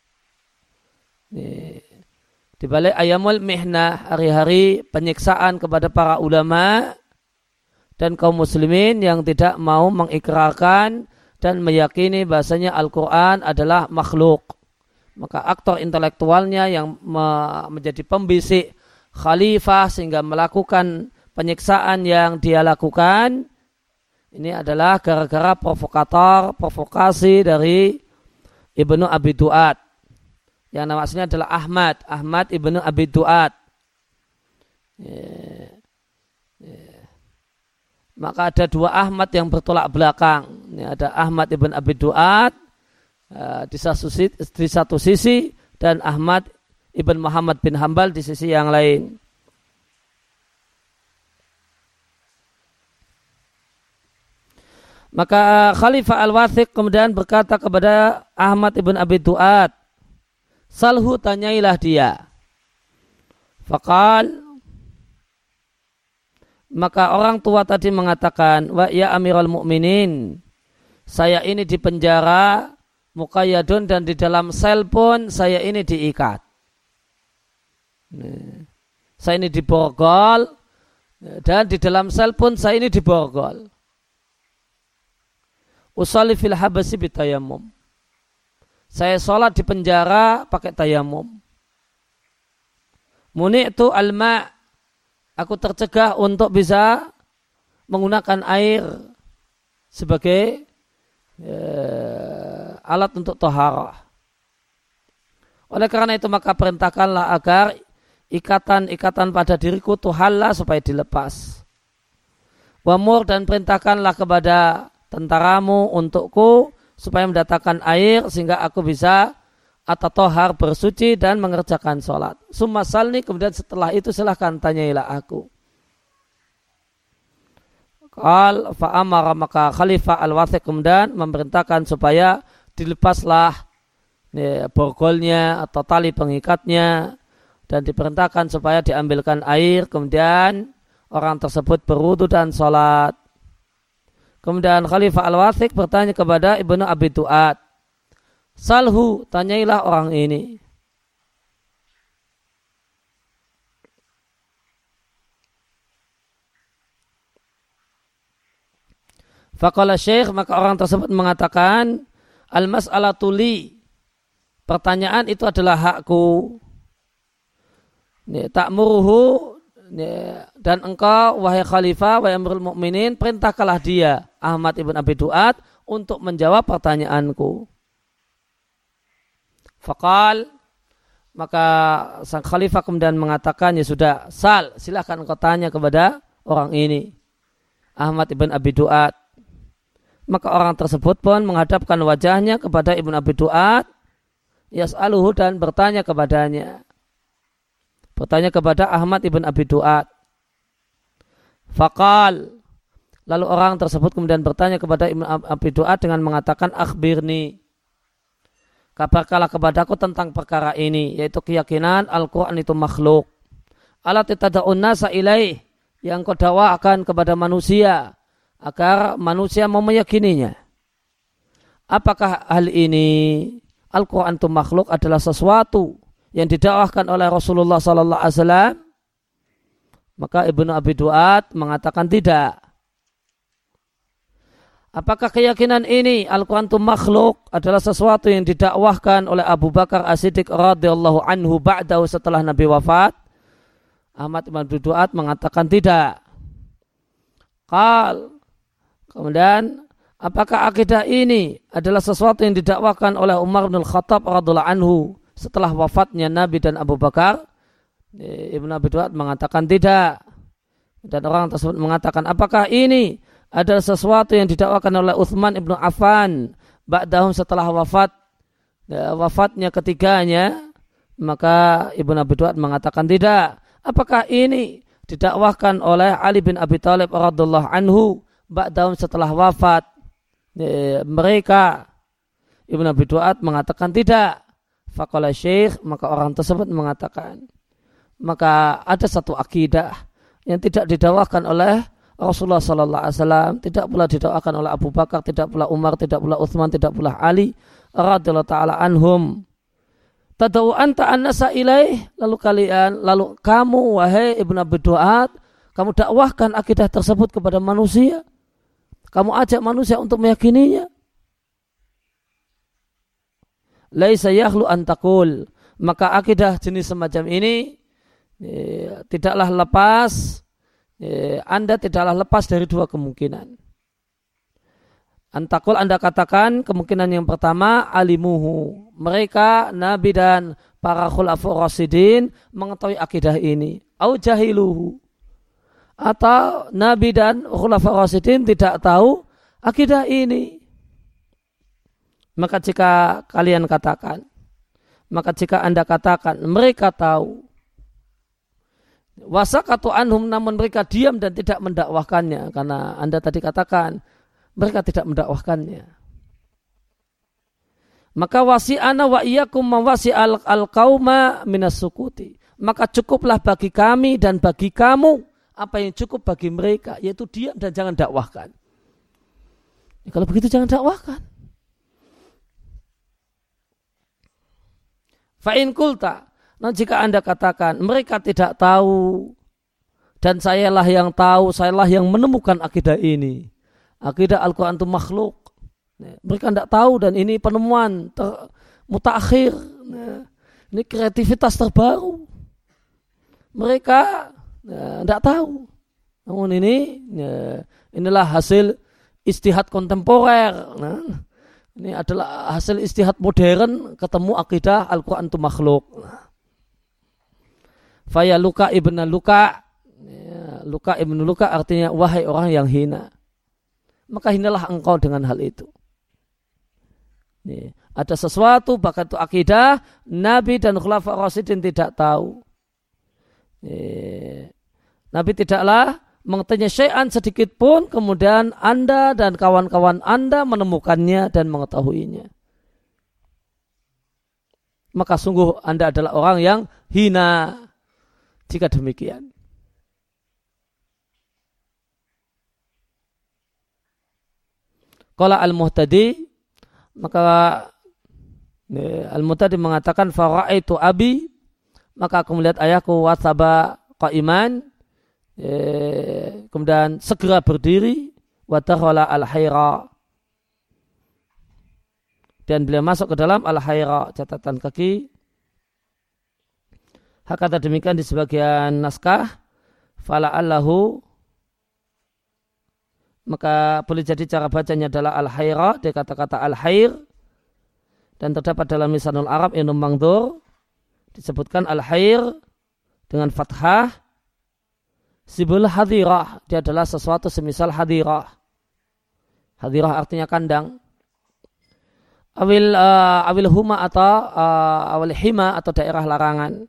Di balik Ayamul Mihnah, hari-hari penyiksaan kepada para ulama dan kaum muslimin yang tidak mau mengikrarkan dan meyakini bahasanya Al-Quran adalah makhluk, maka aktor intelektualnya yang me- menjadi pembisik khalifah sehingga melakukan penyiksaan yang dia lakukan ini adalah gara-gara provokator, provokasi dari Ibnu Abi Duat yang nama aslinya adalah Ahmad, Ahmad Ibnu Abi Duat. Yeah. Yeah. Maka ada dua Ahmad yang bertolak belakang. Ini ada Ahmad Ibn Abi Duat uh, di, di satu sisi dan Ahmad Ibn Muhammad bin Hambal di sisi yang lain. Maka Khalifah Al-Wathiq kemudian berkata kepada Ahmad Ibn Abi Duat, salhu, tanyailah dia. Faqal, maka orang tua tadi mengatakan, wa ya Amirul Mukminin, saya ini di penjara, muqayyadun, dan di dalam sel pun saya ini diikat. Saya ini diborgol, dan di dalam sel pun saya ini diborgol. Usalli fil habasi bitayamum. Saya sholat di penjara pakai tayamum. Muni'tu al-ma', aku tercegah untuk bisa menggunakan air sebagai eh, alat untuk taharah. Oleh karena itu maka perintahkanlah agar ikatan-ikatan pada diriku tuhalla supaya dilepas. Wamur, dan perintahkanlah kepada tentaramu untukku supaya mendatangkan air sehingga aku bisa atatohar, bersuci dan mengerjakan sholat. Summa salni, kemudian setelah itu silahkan tanyailah aku. Qal fa'amara, maka Khalifah Al-Wathiq kemudian memerintahkan supaya dilepaslah ya, borgolnya atau tali pengikatnya dan diperintahkan supaya diambilkan air, kemudian orang tersebut berwudu dan sholat. Kemudian Khalifah Al-Wathiq bertanya kepada Ibnu Abi Duat, salhu, tanyailah orang ini. Faqala Syekh, maka orang tersebut mengatakan, al-mas'alatu li, pertanyaan itu adalah hakku. Ta'muruhu, dan engkau wahai khalifah, wahai Amirul Mukminin, perintahkanlah dia, Ahmad Ibn Abi Duat, untuk menjawab pertanyaanku. Faqal, maka sang khalifah kemudian mengatakan, ya sudah, sal, silakan engkau tanya kepada orang ini, Ahmad Ibn Abi Duat. Maka orang tersebut pun menghadapkan wajahnya kepada Ibn Abi Duat, yas'aluhu, dan bertanya kepadanya. Bertanya kepada Ahmad Ibn Abi Duat. Faqal, lalu orang tersebut kemudian bertanya kepada Ibn Abi Duat dengan mengatakan, akhbirni, kabarkanlah kepadaku tentang perkara ini, yaitu keyakinan Al-Quran itu makhluk. Alat tada'un nasa ilaih, yang kau dakwakan kepada manusia agar manusia mau meyakininya. Apakah hal ini, Al-Quran itu makhluk, adalah sesuatu yang didakwahkan oleh Rasulullah sallallahu alaihi wasallam? Maka Ibnu Abi Duat mengatakan tidak. Apakah keyakinan ini, Al-Quran itu makhluk, adalah sesuatu yang didakwahkan oleh Abu Bakar As-Siddiq radhiyallahu anhu ba'dahu, setelah Nabi wafat? Ahmad Ibn Abi Duat mengatakan tidak. Qal, kemudian, apakah akidah ini adalah sesuatu yang didakwahkan oleh Umar bin Khattab radhiyallahu anhu setelah wafatnya Nabi dan Abu Bakar? Ibn Abi Duat mengatakan tidak. Dan orang tersebut mengatakan, apakah ini adalah sesuatu yang didakwakan oleh Utsman ibnu Affan ba'dahum, setelah wafat ya, wafatnya ketiganya? Maka Ibn Abi Duat mengatakan tidak. Apakah ini didakwahkan oleh Ali bin Abi Thalib radhiyallahu anhu ba'dahum, setelah wafat ya, mereka? Ibn Abi Duat mengatakan tidak. Faqala Syekh, maka orang tersebut mengatakan, maka ada satu akidah yang tidak didakwahkan oleh Rasulullah sallallahu alaihi wasallam, tidak pula didakwahkan oleh Abu Bakar, tidak pula Umar, tidak pula Utsman, tidak pula Ali radhiyallahu taala anhum. Tad'u anta an-nasa ilaih, lalu kalian, lalu kamu wahai Ibnu Abi Duat, kamu dakwahkan akidah tersebut kepada manusia. Kamu ajak manusia untuk meyakininya. laisa yakhlu an taqul, maka akidah jenis semacam ini eh, tidaklah lepas eh, Anda tidaklah lepas dari dua kemungkinan. Antakul Anda katakan kemungkinan yang pertama alimuhu, mereka Nabi dan para khulafur rasyidin mengetahui akidah ini, au jahiluhu, atau Nabi dan khulafur rasyidin tidak tahu akidah ini. Maka jika kalian katakan, maka jika Anda katakan mereka tahu, wasakatu anhum, namun mereka diam dan tidak mendakwahkannya, karena Anda tadi katakan mereka tidak mendakwahkannya, maka wasi'ana wa iyyakum mawasi al-qauma minas sukuti, maka cukuplah bagi kami dan bagi kamu apa yang cukup bagi mereka, yaitu diam dan jangan dakwahkan. Ya, kalau begitu jangan dakwahkan. Fa'in kulta, nah jika Anda katakan mereka tidak tahu dan sayalah yang tahu, sayalah yang menemukan akidah ini, akidah Al-Quran itu makhluk, mereka tidak tahu dan ini penemuan ter, mutakhir, ini kreativitas terbaru, mereka tidak tahu, namun ini ya, inilah hasil istihad kontemporer, nah, ini adalah hasil istihad modern, ketemu akidah Al-Quran itu makhluk. Faya Luka ibn Luka, ya, Luka ibn Luka artinya wahai orang yang hina, maka hinalah engkau dengan hal itu. Nih, ada sesuatu bahkan itu akidah Nabi dan khulafa rasyidin tidak tahu. Nih, Nabi tidaklah mengetahui syai'an sedikit pun, kemudian Anda dan kawan-kawan Anda menemukannya dan mengetahuinya. Maka sungguh Anda adalah orang yang hina jika demikian. Qala al-Muhtadi, maka al-Muhtadi mengatakan fara'aitu abi, maka aku melihat ayahku wasaba qaiman, kemudian segera berdiri, watakhala al-hayra, dan beliau masuk ke dalam al-hayra, catatan kaki. Hakata demikian di sebagian naskah, fala'allahu, maka boleh jadi cara bacanya adalah al-hayra, dia kata-kata al-hayr, dan terdapat dalam Lisanul Arab Ibnu Mangdur disebutkan al-hayr dengan fathah sibul hadirah, dia adalah sesuatu semisal hadirah. Hadirah artinya kandang. Awil uh, awil huma atau uh, awil hima atau daerah larangan.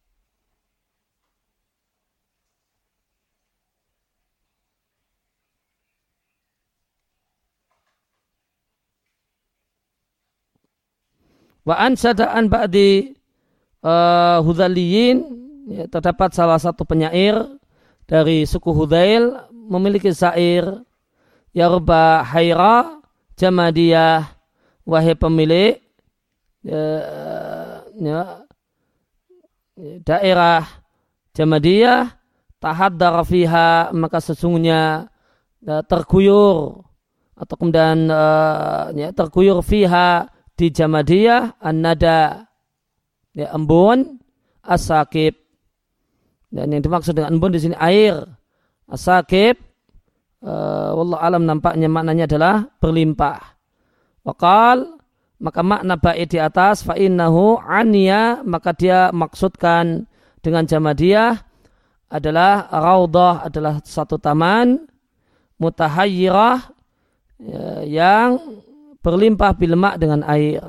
Wa ansada an ba'di uh, Hudhaliyin, ya, terdapat salah satu penyair dari suku Hudhail memiliki syair, yarba hayra jamadiyah, wahai pemilik ya, ya, daerah jamadiyah, tahaddara fiha, maka sesungguhnya ya, terguyur atau kemudian uh, ya, terguyur fiha di jamadiyah an-nada, ya, embun, as-sakib, dan yang dimaksud dengan embun di sini air, as-sakib, uh, wallahu alam nampaknya maknanya adalah berlimpah. Waqal, maka makna bait di atas fa innahu aniya, maka dia maksudkan dengan jamadiyah adalah raudhah, adalah satu taman mutahayyirah, ya, yang berlimpah bilma dengan air.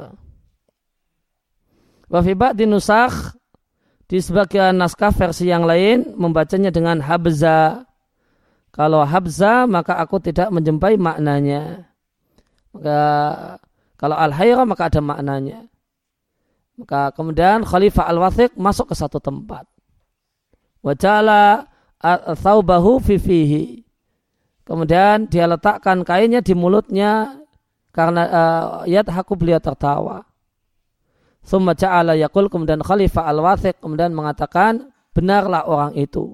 Wa fi ba'di nusakh, di sebagian naskah versi yang lain membacanya dengan habza. Kalau habza maka aku tidak menjumpai maknanya. Maka kalau al-hayra maka ada maknanya. Maka kemudian Khalifah al-Wathiq masuk ke satu tempat. Wa ja'ala thawbahu fi fihi. Kemudian dia letakkan kainnya di mulutnya karena uh, yadhaku, beliau tertawa. Tsumma ja'ala yaqul, kemudian Khalifah al-Wathiq kemudian mengatakan, benarlah orang itu.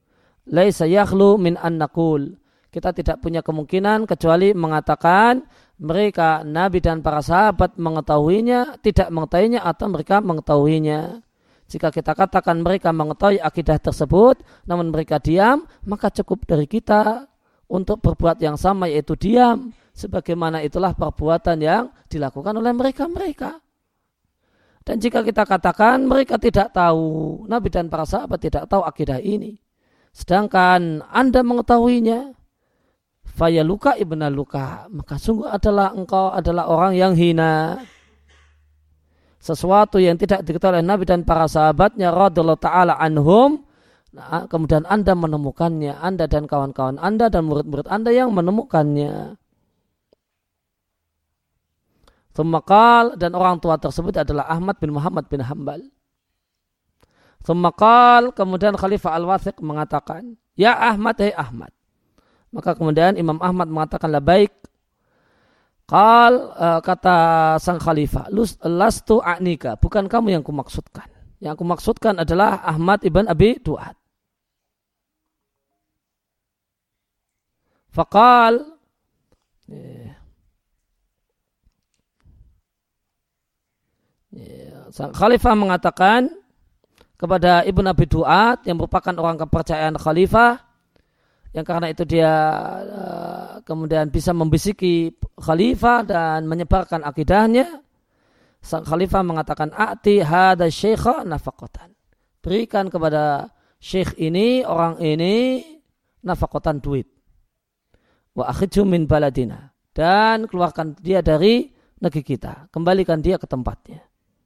Laisa yakhlu min an naqul, kita tidak punya kemungkinan kecuali mengatakan mereka Nabi dan para sahabat mengetahuinya, tidak mengetahuinya, atau mereka mengetahuinya. Jika kita katakan mereka mengetahui akidah tersebut, namun mereka diam, maka cukup dari kita untuk berbuat yang sama, yaitu diam. Sebagaimana itulah perbuatan yang dilakukan oleh mereka-mereka. Dan jika kita katakan mereka tidak tahu, Nabi dan para sahabat tidak tahu akidah ini, sedangkan Anda mengetahuinya, fayaluka ibna luka, maka sungguh adalah engkau adalah orang yang hina. Sesuatu yang tidak diketahui oleh Nabi dan para sahabatnya radhiyallahu ta'ala anhum, nah, kemudian Anda menemukannya, Anda dan kawan-kawan Anda dan murid-murid Anda yang menemukannya. Tsumma dan orang tua tersebut adalah Ahmad bin Muhammad bin Hanbal. Tsumma kemudian Khalifah Al-Wathiq mengatakan, ya Ahmad, hei Ahmad. Maka kemudian Imam Ahmad mengatakan labaik. Qal uh, kata sang Khalifah, lastu a'nika, bukan kamu yang kumaksudkan. Yang kumaksudkan adalah Ahmad ibn Abi Du'ad. Faqal eh, sang Khalifah mengatakan kepada Ibn Abi Du'ad yang merupakan orang kepercayaan Khalifah, yang karena itu dia uh, kemudian bisa membisiki Khalifah dan menyebarkan akidahnya. Sang Khalifah mengatakan, a'ti hadha syekha nafaqatan, berikan kepada syekh ini, orang ini, nafaqatan, duit. Wa akhidhu min baladina, dan keluarkan dia dari negeri kita, kembalikan dia ke tempatnya.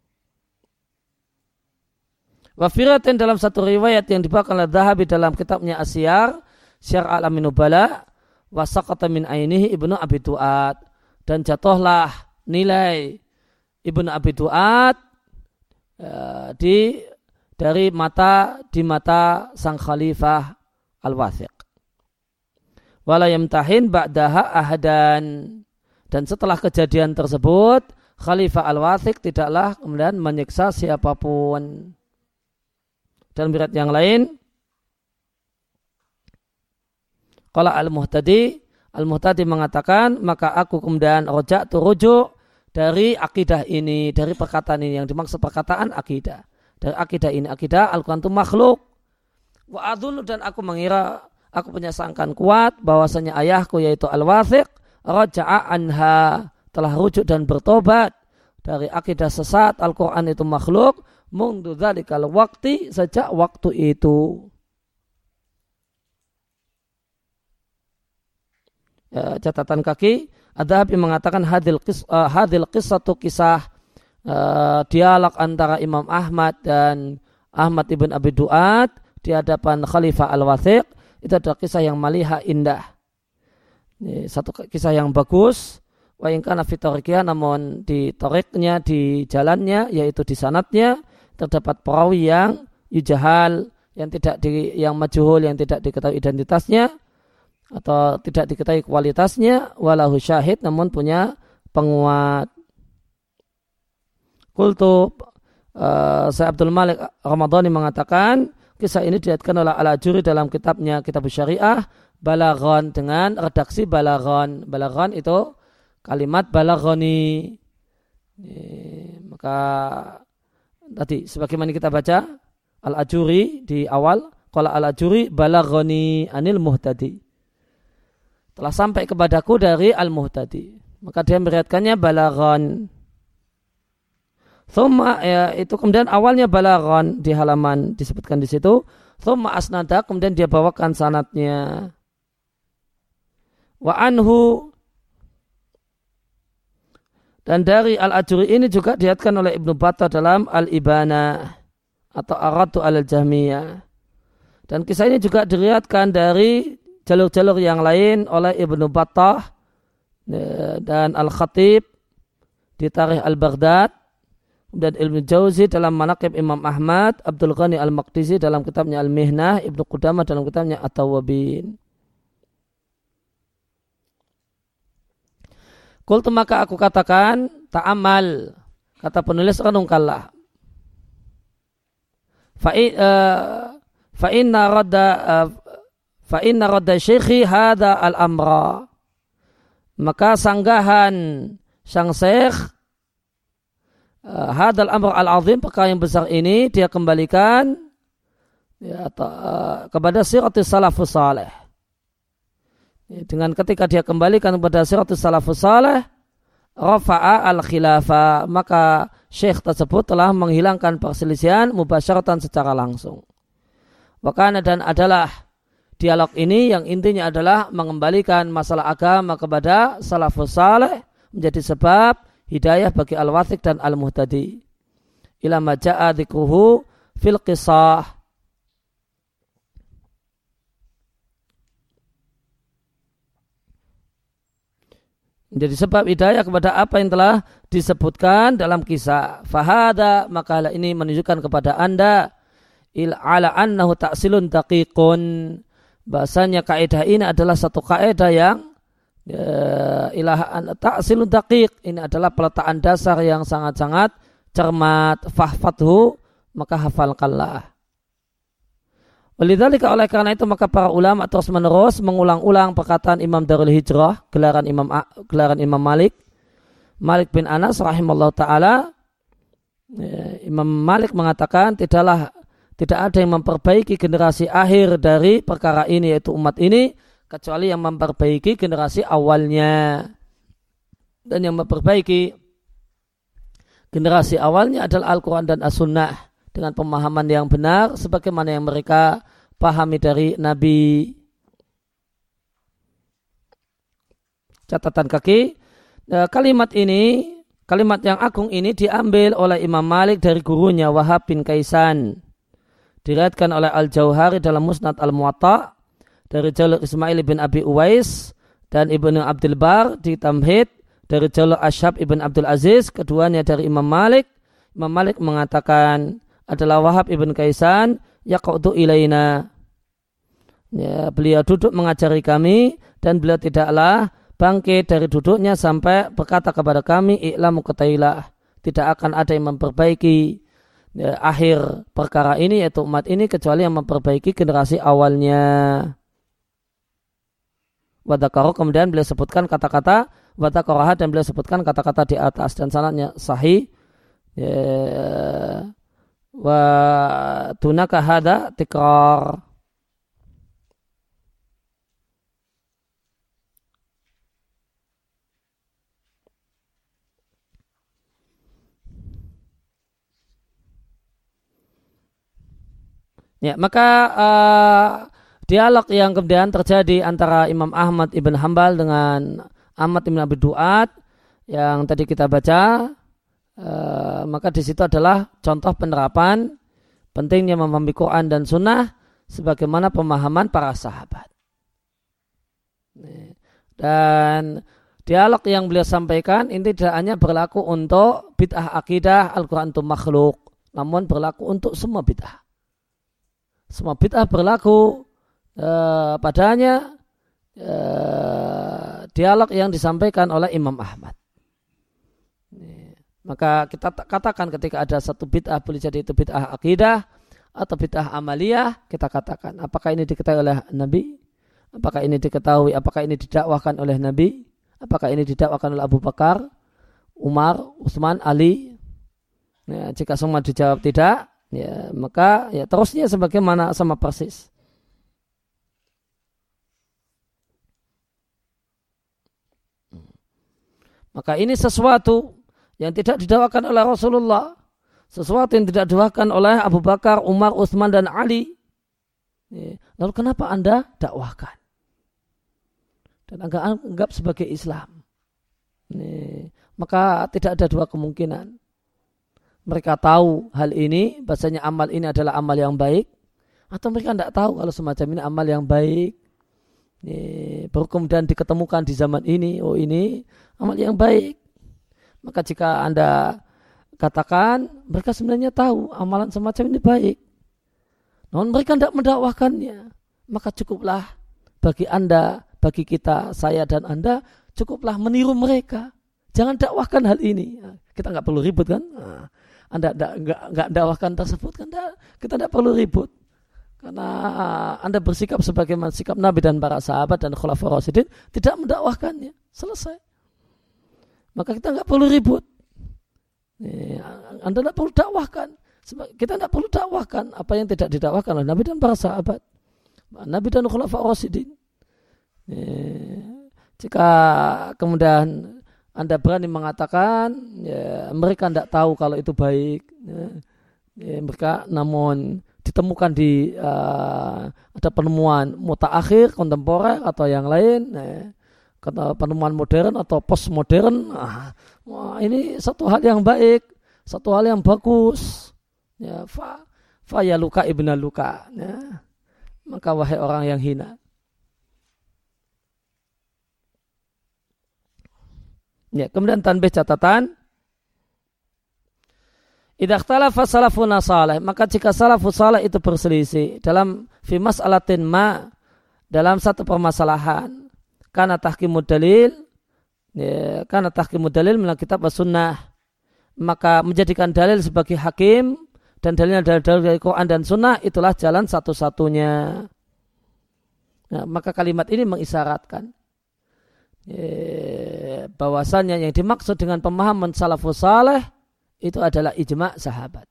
Wa firatin dalam satu riwayat yang dibawakan oleh Dhahabi dalam kitabnya Asyar, Syar Alamin Nubala, wa saqata min ainihi Ibnu Abi Du'ad, dan jatuhlah nilai Ibnu Abi Du'ad uh, di dari mata di mata sang Khalifah Al-Wathiq. Wala yamtahin ba'daha ahadan, dan setelah kejadian tersebut Khalifah Al-Wathiq tidaklah kemudian menyiksa siapapun. Dan riwayat yang lain, qala al-Muhtadi, al-Muhtadi mengatakan, maka aku kemudian roja'tu rujuk dari akidah ini, dari perkataan ini, yang dimaksud perkataan akidah. Dari akidah ini, akidah Al-Quran itu makhluk. Wa adhunu, dan aku mengira, aku punya sangkaan kuat bahwasanya ayahku yaitu Al-Wathiq raja'a anha, telah rujuk dan bertobat dari akidah sesat Al-Quran itu makhluk, mundu dzalikal waqti, sejak waktu itu. Ya, catatan kaki, Adz-Dzahabi mengatakan hadil qis, uh, hadil qissatu kisah uh, dialog antara Imam Ahmad dan Ahmad ibn Abi Du'ad di hadapan Khalifah Al-Wathiq, itu adalah kisah yang malihah, indah. Ini satu kisah yang bagus. Wa in kana fi tariqiyah, namun di tariqnya, di jalannya, yaitu di sanadnya, terdapat perawi yang yujahal, yang tidak di, yang majhul, yang tidak diketahui identitasnya atau tidak diketahui kualitasnya, walahu syahid, namun punya penguat. Qultu uh, Syekh Abdul Malik Ramadhani mengatakan, kisah ini diriwayatkan oleh Al-Ajuri dalam kitabnya Kitab Syariah Balaghan, dengan redaksi Balaghan. Balaghan itu kalimat balaghani. Maka tadi sebagaimana kita baca Al-Ajuri di awal, qala Al-Ajuri balaghani anil Muhtadi, telah sampai kepadaku dari Al-Muhtadi. Maka dia meriwayatkannya balaghan. Thumma, ya, itu kemudian awalnya balaghan di halaman disebutkan di situ. Thumma asnada, kemudian dia bawakan sanadnya. Wa anhu, dan dari Al-Ajuri ini juga diriwayatkan oleh Ibnu Battah dalam Al-Ibana atau Ar-Raddu al-Jahmiyah. Dan kisah ini juga diriwayatkan dari jalur-jalur yang lain oleh Ibnu Battah dan Al-Khatib di Tarikh Al-Baghdad, dan Ibnu Jauzi dalam Manaqib Imam Ahmad, Abdul Ghani Al-Maqdisi dalam kitabnya Al-Mihnah, Ibnu Qudamah dalam kitabnya At-Tawwabin. Qultu, maka aku katakan, ta'amal, kata penulis, renungkanlah. Fa inna radda fa inna radda syekhi hadha al-amra, maka sanggahan sang syekh uh, hadal amr al-azim, perkara yang besar ini dia kembalikan ya, uh, kepada siratus salafus saleh. Dengan ketika dia kembalikan kepada siratus salafus saleh, rafa'a al-khilafah, maka syekh tersebut telah menghilangkan perselisihan mubasyaratan secara langsung. Wakana, dan adalah dialog ini yang intinya adalah mengembalikan masalah agama kepada salafus saleh, menjadi sebab hidayah bagi al-wathiq dan al-muhtadi. Ila ma ja'a dzikruhu fil qisah. Menjadi sebab hidayah kepada apa yang telah disebutkan dalam kisah. Fahada, maka hal ini menunjukkan kepada anda il ala annahu ta'silun daqiqun, bahasanya kaidah ini adalah satu kaidah yang ya, ilahan ta'silun daqiq, ini adalah peletakan dasar yang sangat-sangat cermat. Fahfathu, maka hafalkanlah. Walidzalika, oleh karena itu maka para ulama terus menerus mengulang-ulang perkataan Imam Darul Hijrah, gelaran Imam gelaran Imam Malik Malik bin Anas rahimallahu taala. Imam Malik mengatakan tidaklah tidak ada yang memperbaiki generasi akhir dari perkara ini, yaitu umat ini, kecuali yang memperbaiki generasi awalnya. Dan yang memperbaiki generasi awalnya adalah Al-Quran dan As-Sunnah dengan pemahaman yang benar sebagaimana yang mereka pahami dari Nabi. Catatan kaki, kalimat ini, kalimat yang agung ini diambil oleh Imam Malik dari gurunya Wahab bin Kaisan. Diriwayatkan oleh Al-Jauhari dalam Musnad Al-Muwatta dari jalur Ismail bin Abi Uwais dan Ibnu Abdul Bar di Tamhid dari jalur Ashab ibn Abdul Aziz, keduanya dari Imam Malik. Imam Malik mengatakan adalah Wahab ibn Kaisan yaqaudu ilaina. Ya, beliau duduk mengajari kami dan beliau tidaklah bangkit dari duduknya sampai berkata kepada kami, i'lamu ketahuilah, tidak akan ada yang memperbaiki ya, akhir perkara ini, yaitu umat ini, kecuali yang memperbaiki generasi awalnya. Wadakaro, kemudian beliau sebutkan kata-kata wadakaraha, dan beliau sebutkan kata-kata di atas dan sanadnya sahih. Ya, wa tunaka hada tikrar. Ya, maka uh, dialog yang kemudian terjadi antara Imam Ahmad ibn Hanbal dengan Ahmad ibn Abi Duat yang tadi kita baca, uh, maka di situ adalah contoh penerapan pentingnya memahami Quran dan Sunnah sebagaimana pemahaman para sahabat. Dan dialog yang beliau sampaikan ini tidak hanya berlaku untuk bid'ah akidah Al-Quran itu makhluk, namun berlaku untuk semua bid'ah. Semua bid'ah berlaku eh, padanya eh, dialog yang disampaikan oleh Imam Ahmad. Maka kita katakan ketika ada satu bid'ah, boleh jadi itu bid'ah akidah atau bid'ah amaliyah, kita katakan apakah ini diketahui oleh Nabi, apakah ini diketahui, apakah ini didakwahkan oleh Nabi, apakah ini didakwahkan oleh Abu Bakar, Umar, Utsman, Ali. Ya, jika semua dijawab tidak, ya maka ya terusnya sebagaimana sama persis. Maka ini sesuatu yang tidak didakwakan oleh Rasulullah, sesuatu yang tidak didakwakan oleh Abu Bakar, Umar, Utsman dan Ali. Ya, lalu kenapa Anda dakwahkan dan anggap, anggap sebagai Islam? Ya, maka tidak ada dua kemungkinan. Mereka tahu hal ini, bahasanya amal ini adalah amal yang baik, atau mereka tidak tahu kalau semacam ini amal yang baik. Ini, baru kemudian diketemukan di zaman ini, oh ini amal yang baik. Maka jika Anda katakan, mereka sebenarnya tahu amalan semacam ini baik, namun mereka tidak mendakwahkannya, maka cukuplah bagi Anda, bagi kita, saya dan Anda, cukuplah meniru mereka. Jangan dakwahkan hal ini. Kita nggak perlu ribut kan? Nah, Anda nggak dakwahkan tersebut kan? Kita tidak perlu ribut. Karena Anda bersikap sebagaimana sikap Nabi dan para sahabat dan khulafaur rasyidin, tidak mendakwahkannya. Selesai. Maka kita nggak perlu ribut. Anda tidak perlu dakwahkan. Kita tidak perlu dakwahkan apa yang tidak didakwahkan oleh Nabi dan para sahabat, Nabi dan Khulafaur Rasyidin. Jika kemudian Anda berani mengatakan, ya, mereka tidak tahu kalau itu baik, ya, ya, mereka namun ditemukan di uh, ada penemuan mutaakhir, kontemporer atau yang lain, ya, penemuan modern atau postmodern, ah, wah, ini satu hal yang baik, satu hal yang bagus. Ya, fa, fa ya luka ibna luka. Ya. Maka wahai orang yang hina. Ya, kemudian tanbih catatan. Idza ikhtalafa salafun salih, maka jika salafus salih itu berselisih dalam fi mas'alatin ma, dalam satu permasalahan, kana tahkimud dalil, ya, kana tahkimud dalil min kitab was sunnah, maka menjadikan dalil sebagai hakim dan dalilnya adalah dalil dari Quran dan Sunnah, itulah jalan satu-satunya. Nah, maka kalimat ini mengisyaratkan eh, bahwasannya yang dimaksud dengan pemahaman salafus saleh itu adalah ijma' sahabat.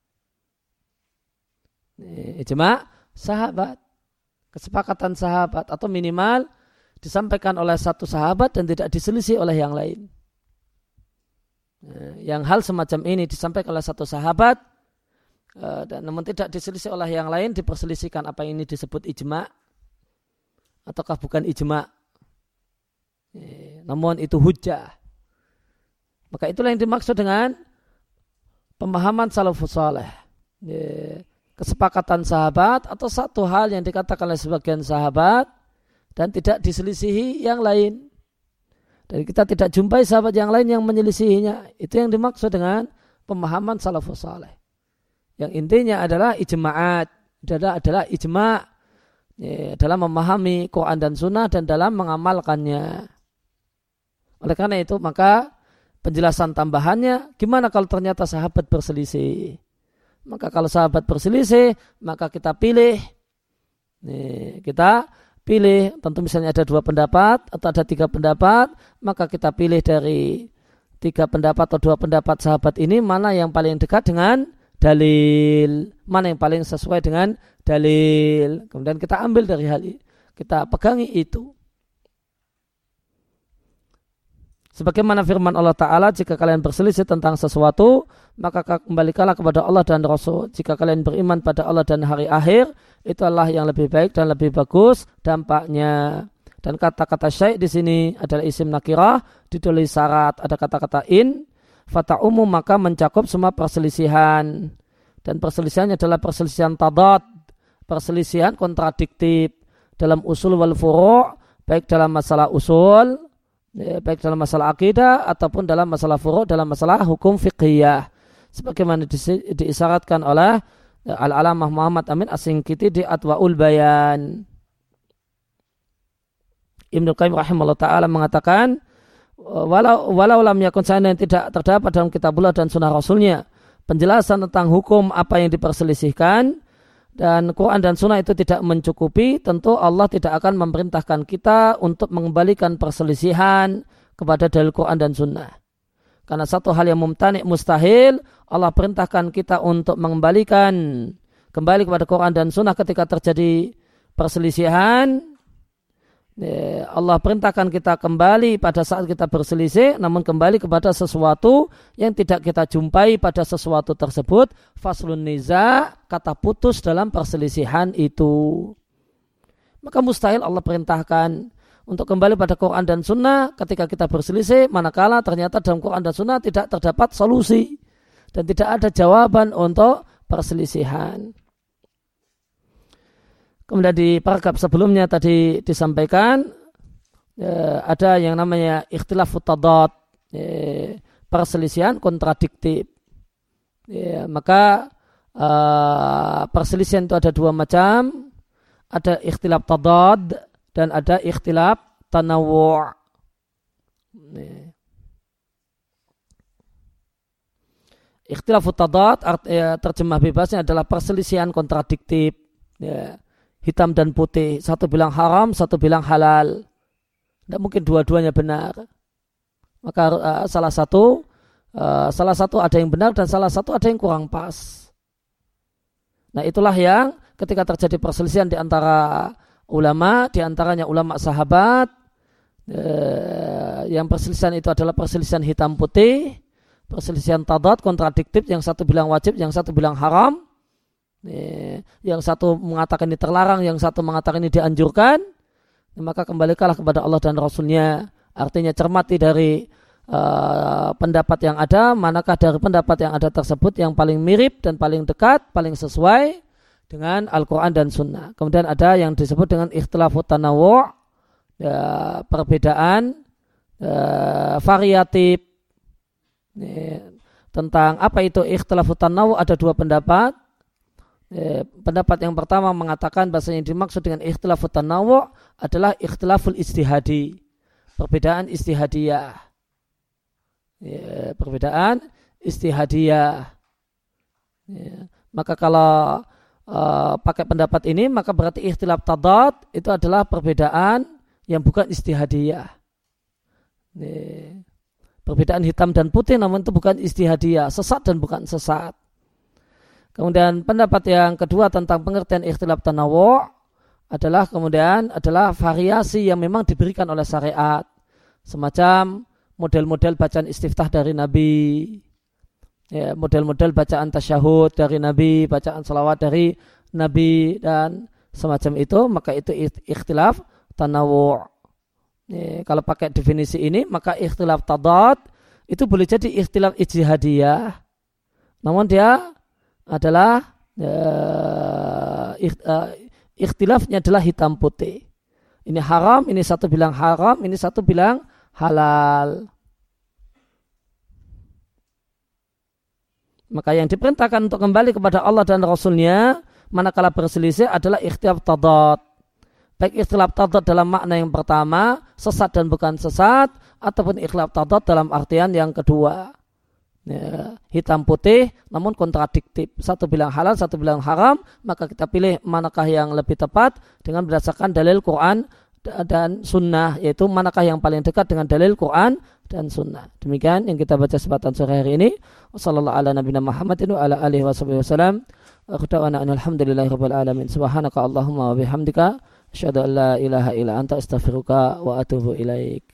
Eh, ijma' sahabat, kesepakatan sahabat, atau minimal disampaikan oleh satu sahabat dan tidak diselisih oleh yang lain. Nah, yang hal semacam ini disampaikan oleh satu sahabat, Uh, dan namun tidak diselisih oleh yang lain, diperselisihkan apa ini disebut ijma' ataukah bukan ijma', e, namun itu hujjah. Maka itulah yang dimaksud dengan pemahaman salafus saleh, e, kesepakatan sahabat atau satu hal yang dikatakan oleh sebagian sahabat dan tidak diselisihi yang lain, dan kita tidak jumpai sahabat yang lain yang menyelisihinya. Itu yang dimaksud dengan pemahaman salafus saleh. Yang intinya adalah ijma'at, adalah, adalah ijma' ya, dalam memahami Quran dan Sunnah dan dalam mengamalkannya. Oleh karena itu maka penjelasan tambahannya, gimana kalau ternyata sahabat berselisih? Maka kalau sahabat berselisih, maka kita pilih, nih, kita pilih, tentu misalnya ada dua pendapat atau ada tiga pendapat, maka kita pilih dari tiga pendapat atau dua pendapat sahabat ini mana yang paling dekat dengan dalil, mana yang paling sesuai dengan dalil. Kemudian kita ambil dari hal ini, kita pegangi itu. Sebagaimana firman Allah Ta'ala, jika kalian berselisih tentang sesuatu, maka kembalikanlah kepada Allah dan Rasul. Jika kalian beriman pada Allah dan hari akhir, itu Allah yang lebih baik dan lebih bagus dampaknya. Dan kata-kata syai' di sini adalah isim nakirah, ditulis syarat, ada kata-kata in, fata umum, maka mencakup semua perselisihan. Dan perselisihannya adalah perselisihan tadad, perselisihan kontradiktif dalam usul wal furu', baik dalam masalah usul, ya, baik dalam masalah akidah ataupun dalam masalah furu', dalam masalah hukum fiqhiyah. Sebagaimana di, diisyaratkan oleh ya, Al-Alamah Muhammad Amin As-Singkiti di Adwaul Bayan. Ibnu Qayyim rahimahullah ta'ala mengatakan, Walau, walau lam yakun sana yang tidak terdapat dalam kitabullah dan sunnah rasulnya penjelasan tentang hukum apa yang diperselisihkan, dan Quran dan sunnah itu tidak mencukupi, tentu Allah tidak akan memerintahkan kita untuk mengembalikan perselisihan kepada dalil Quran dan sunnah. Karena satu hal yang mumtani' mustahil, Allah perintahkan kita untuk mengembalikan kembali kepada Quran dan sunnah ketika terjadi perselisihan. Allah perintahkan kita kembali pada saat kita berselisih, namun kembali kepada sesuatu yang tidak kita jumpai pada sesuatu tersebut. Faslun niza, kata putus dalam perselisihan itu. Maka mustahil Allah perintahkan untuk kembali pada Quran dan Sunnah ketika kita berselisih, manakala ternyata dalam Quran dan Sunnah tidak terdapat solusi dan tidak ada jawaban untuk perselisihan. Kemudian di paragraf sebelumnya tadi disampaikan eh, ada yang namanya ikhtilafut tadad, eh, perselisihan kontradiktif. Ya, maka eh, perselisihan itu ada dua macam, ada ikhtilaf tadad dan ada ikhtilaf tanawwu'. Ya. Ikhtilafut tadad ya, terjemah bebasnya adalah perselisihan kontradiktif. Ya. Hitam dan putih, satu bilang haram, satu bilang halal. Tidak mungkin dua-duanya benar. Maka uh, salah satu uh, salah satu ada yang benar dan salah satu ada yang kurang pas. Nah, itulah yang ketika terjadi perselisihan di antara ulama, di antaranya ulama sahabat, uh, yang perselisihan itu adalah perselisihan hitam putih, perselisihan tadad, kontradiktif, yang satu bilang wajib, yang satu bilang haram, yang satu mengatakan ini terlarang, yang satu mengatakan ini dianjurkan. Maka kembalikanlah kepada Allah dan Rasulnya. Artinya cermati dari uh, pendapat yang ada, manakah dari pendapat yang ada tersebut yang paling mirip dan paling dekat, paling sesuai dengan Al-Quran dan Sunnah. Kemudian ada yang disebut dengan ikhtilafut tanawu', ya, perbedaan uh, variatif. Ini, tentang apa itu ikhtilafut tanawu' ada dua pendapat. Eh, pendapat yang pertama mengatakan bahasanya yang dimaksud dengan ikhtilafut tanawu' adalah ikhtilaful ijtihadi, perbedaan ijtihadiyah. Ya, perbedaan ijtihadiyah. Ya, maka kalau uh, pakai pendapat ini, maka berarti ikhtilaf tadad itu adalah perbedaan yang bukan ijtihadiyah. Ya, perbedaan hitam dan putih namun itu bukan ijtihadiyah, sesat dan bukan sesat. Kemudian pendapat yang kedua tentang pengertian ikhtilaf tanawu' adalah kemudian adalah variasi yang memang diberikan oleh syariat, semacam model-model bacaan istiftah dari Nabi, ya, model-model bacaan tasyahud dari Nabi, bacaan salawat dari Nabi dan semacam itu, maka itu ikhtilaf tanawu'. Ya, kalau pakai definisi ini, maka ikhtilaf tadad itu boleh jadi ikhtilaf ijtihadiyah, namun dia adalah uh, ikhtilafnya adalah hitam putih. Ini haram, ini satu bilang haram, ini satu bilang halal. Maka yang diperintahkan untuk kembali kepada Allah dan Rasulnya manakala berselisih adalah ikhtilaf tadad. Baik ikhtilaf tadad dalam makna yang pertama, sesat dan bukan sesat, ataupun ikhtilaf tadad dalam artian yang kedua. Ya, hitam putih namun kontradiktif, satu bilang halal, satu bilang haram, maka kita pilih manakah yang lebih tepat dengan berdasarkan dalil Quran dan Sunnah, yaitu manakah yang paling dekat dengan dalil Quran dan Sunnah. Demikian yang kita baca kesempatan sore hari ini. Wassallallahu ala nabiyina Muhammadin wa ala alihi wasallam. Akhdawana alhamdulillahirabbil alamin. Subhanaka Allahumma wa bihamdika asyhadu an la ilaha illa anta astaghfiruka wa atubu ilaik.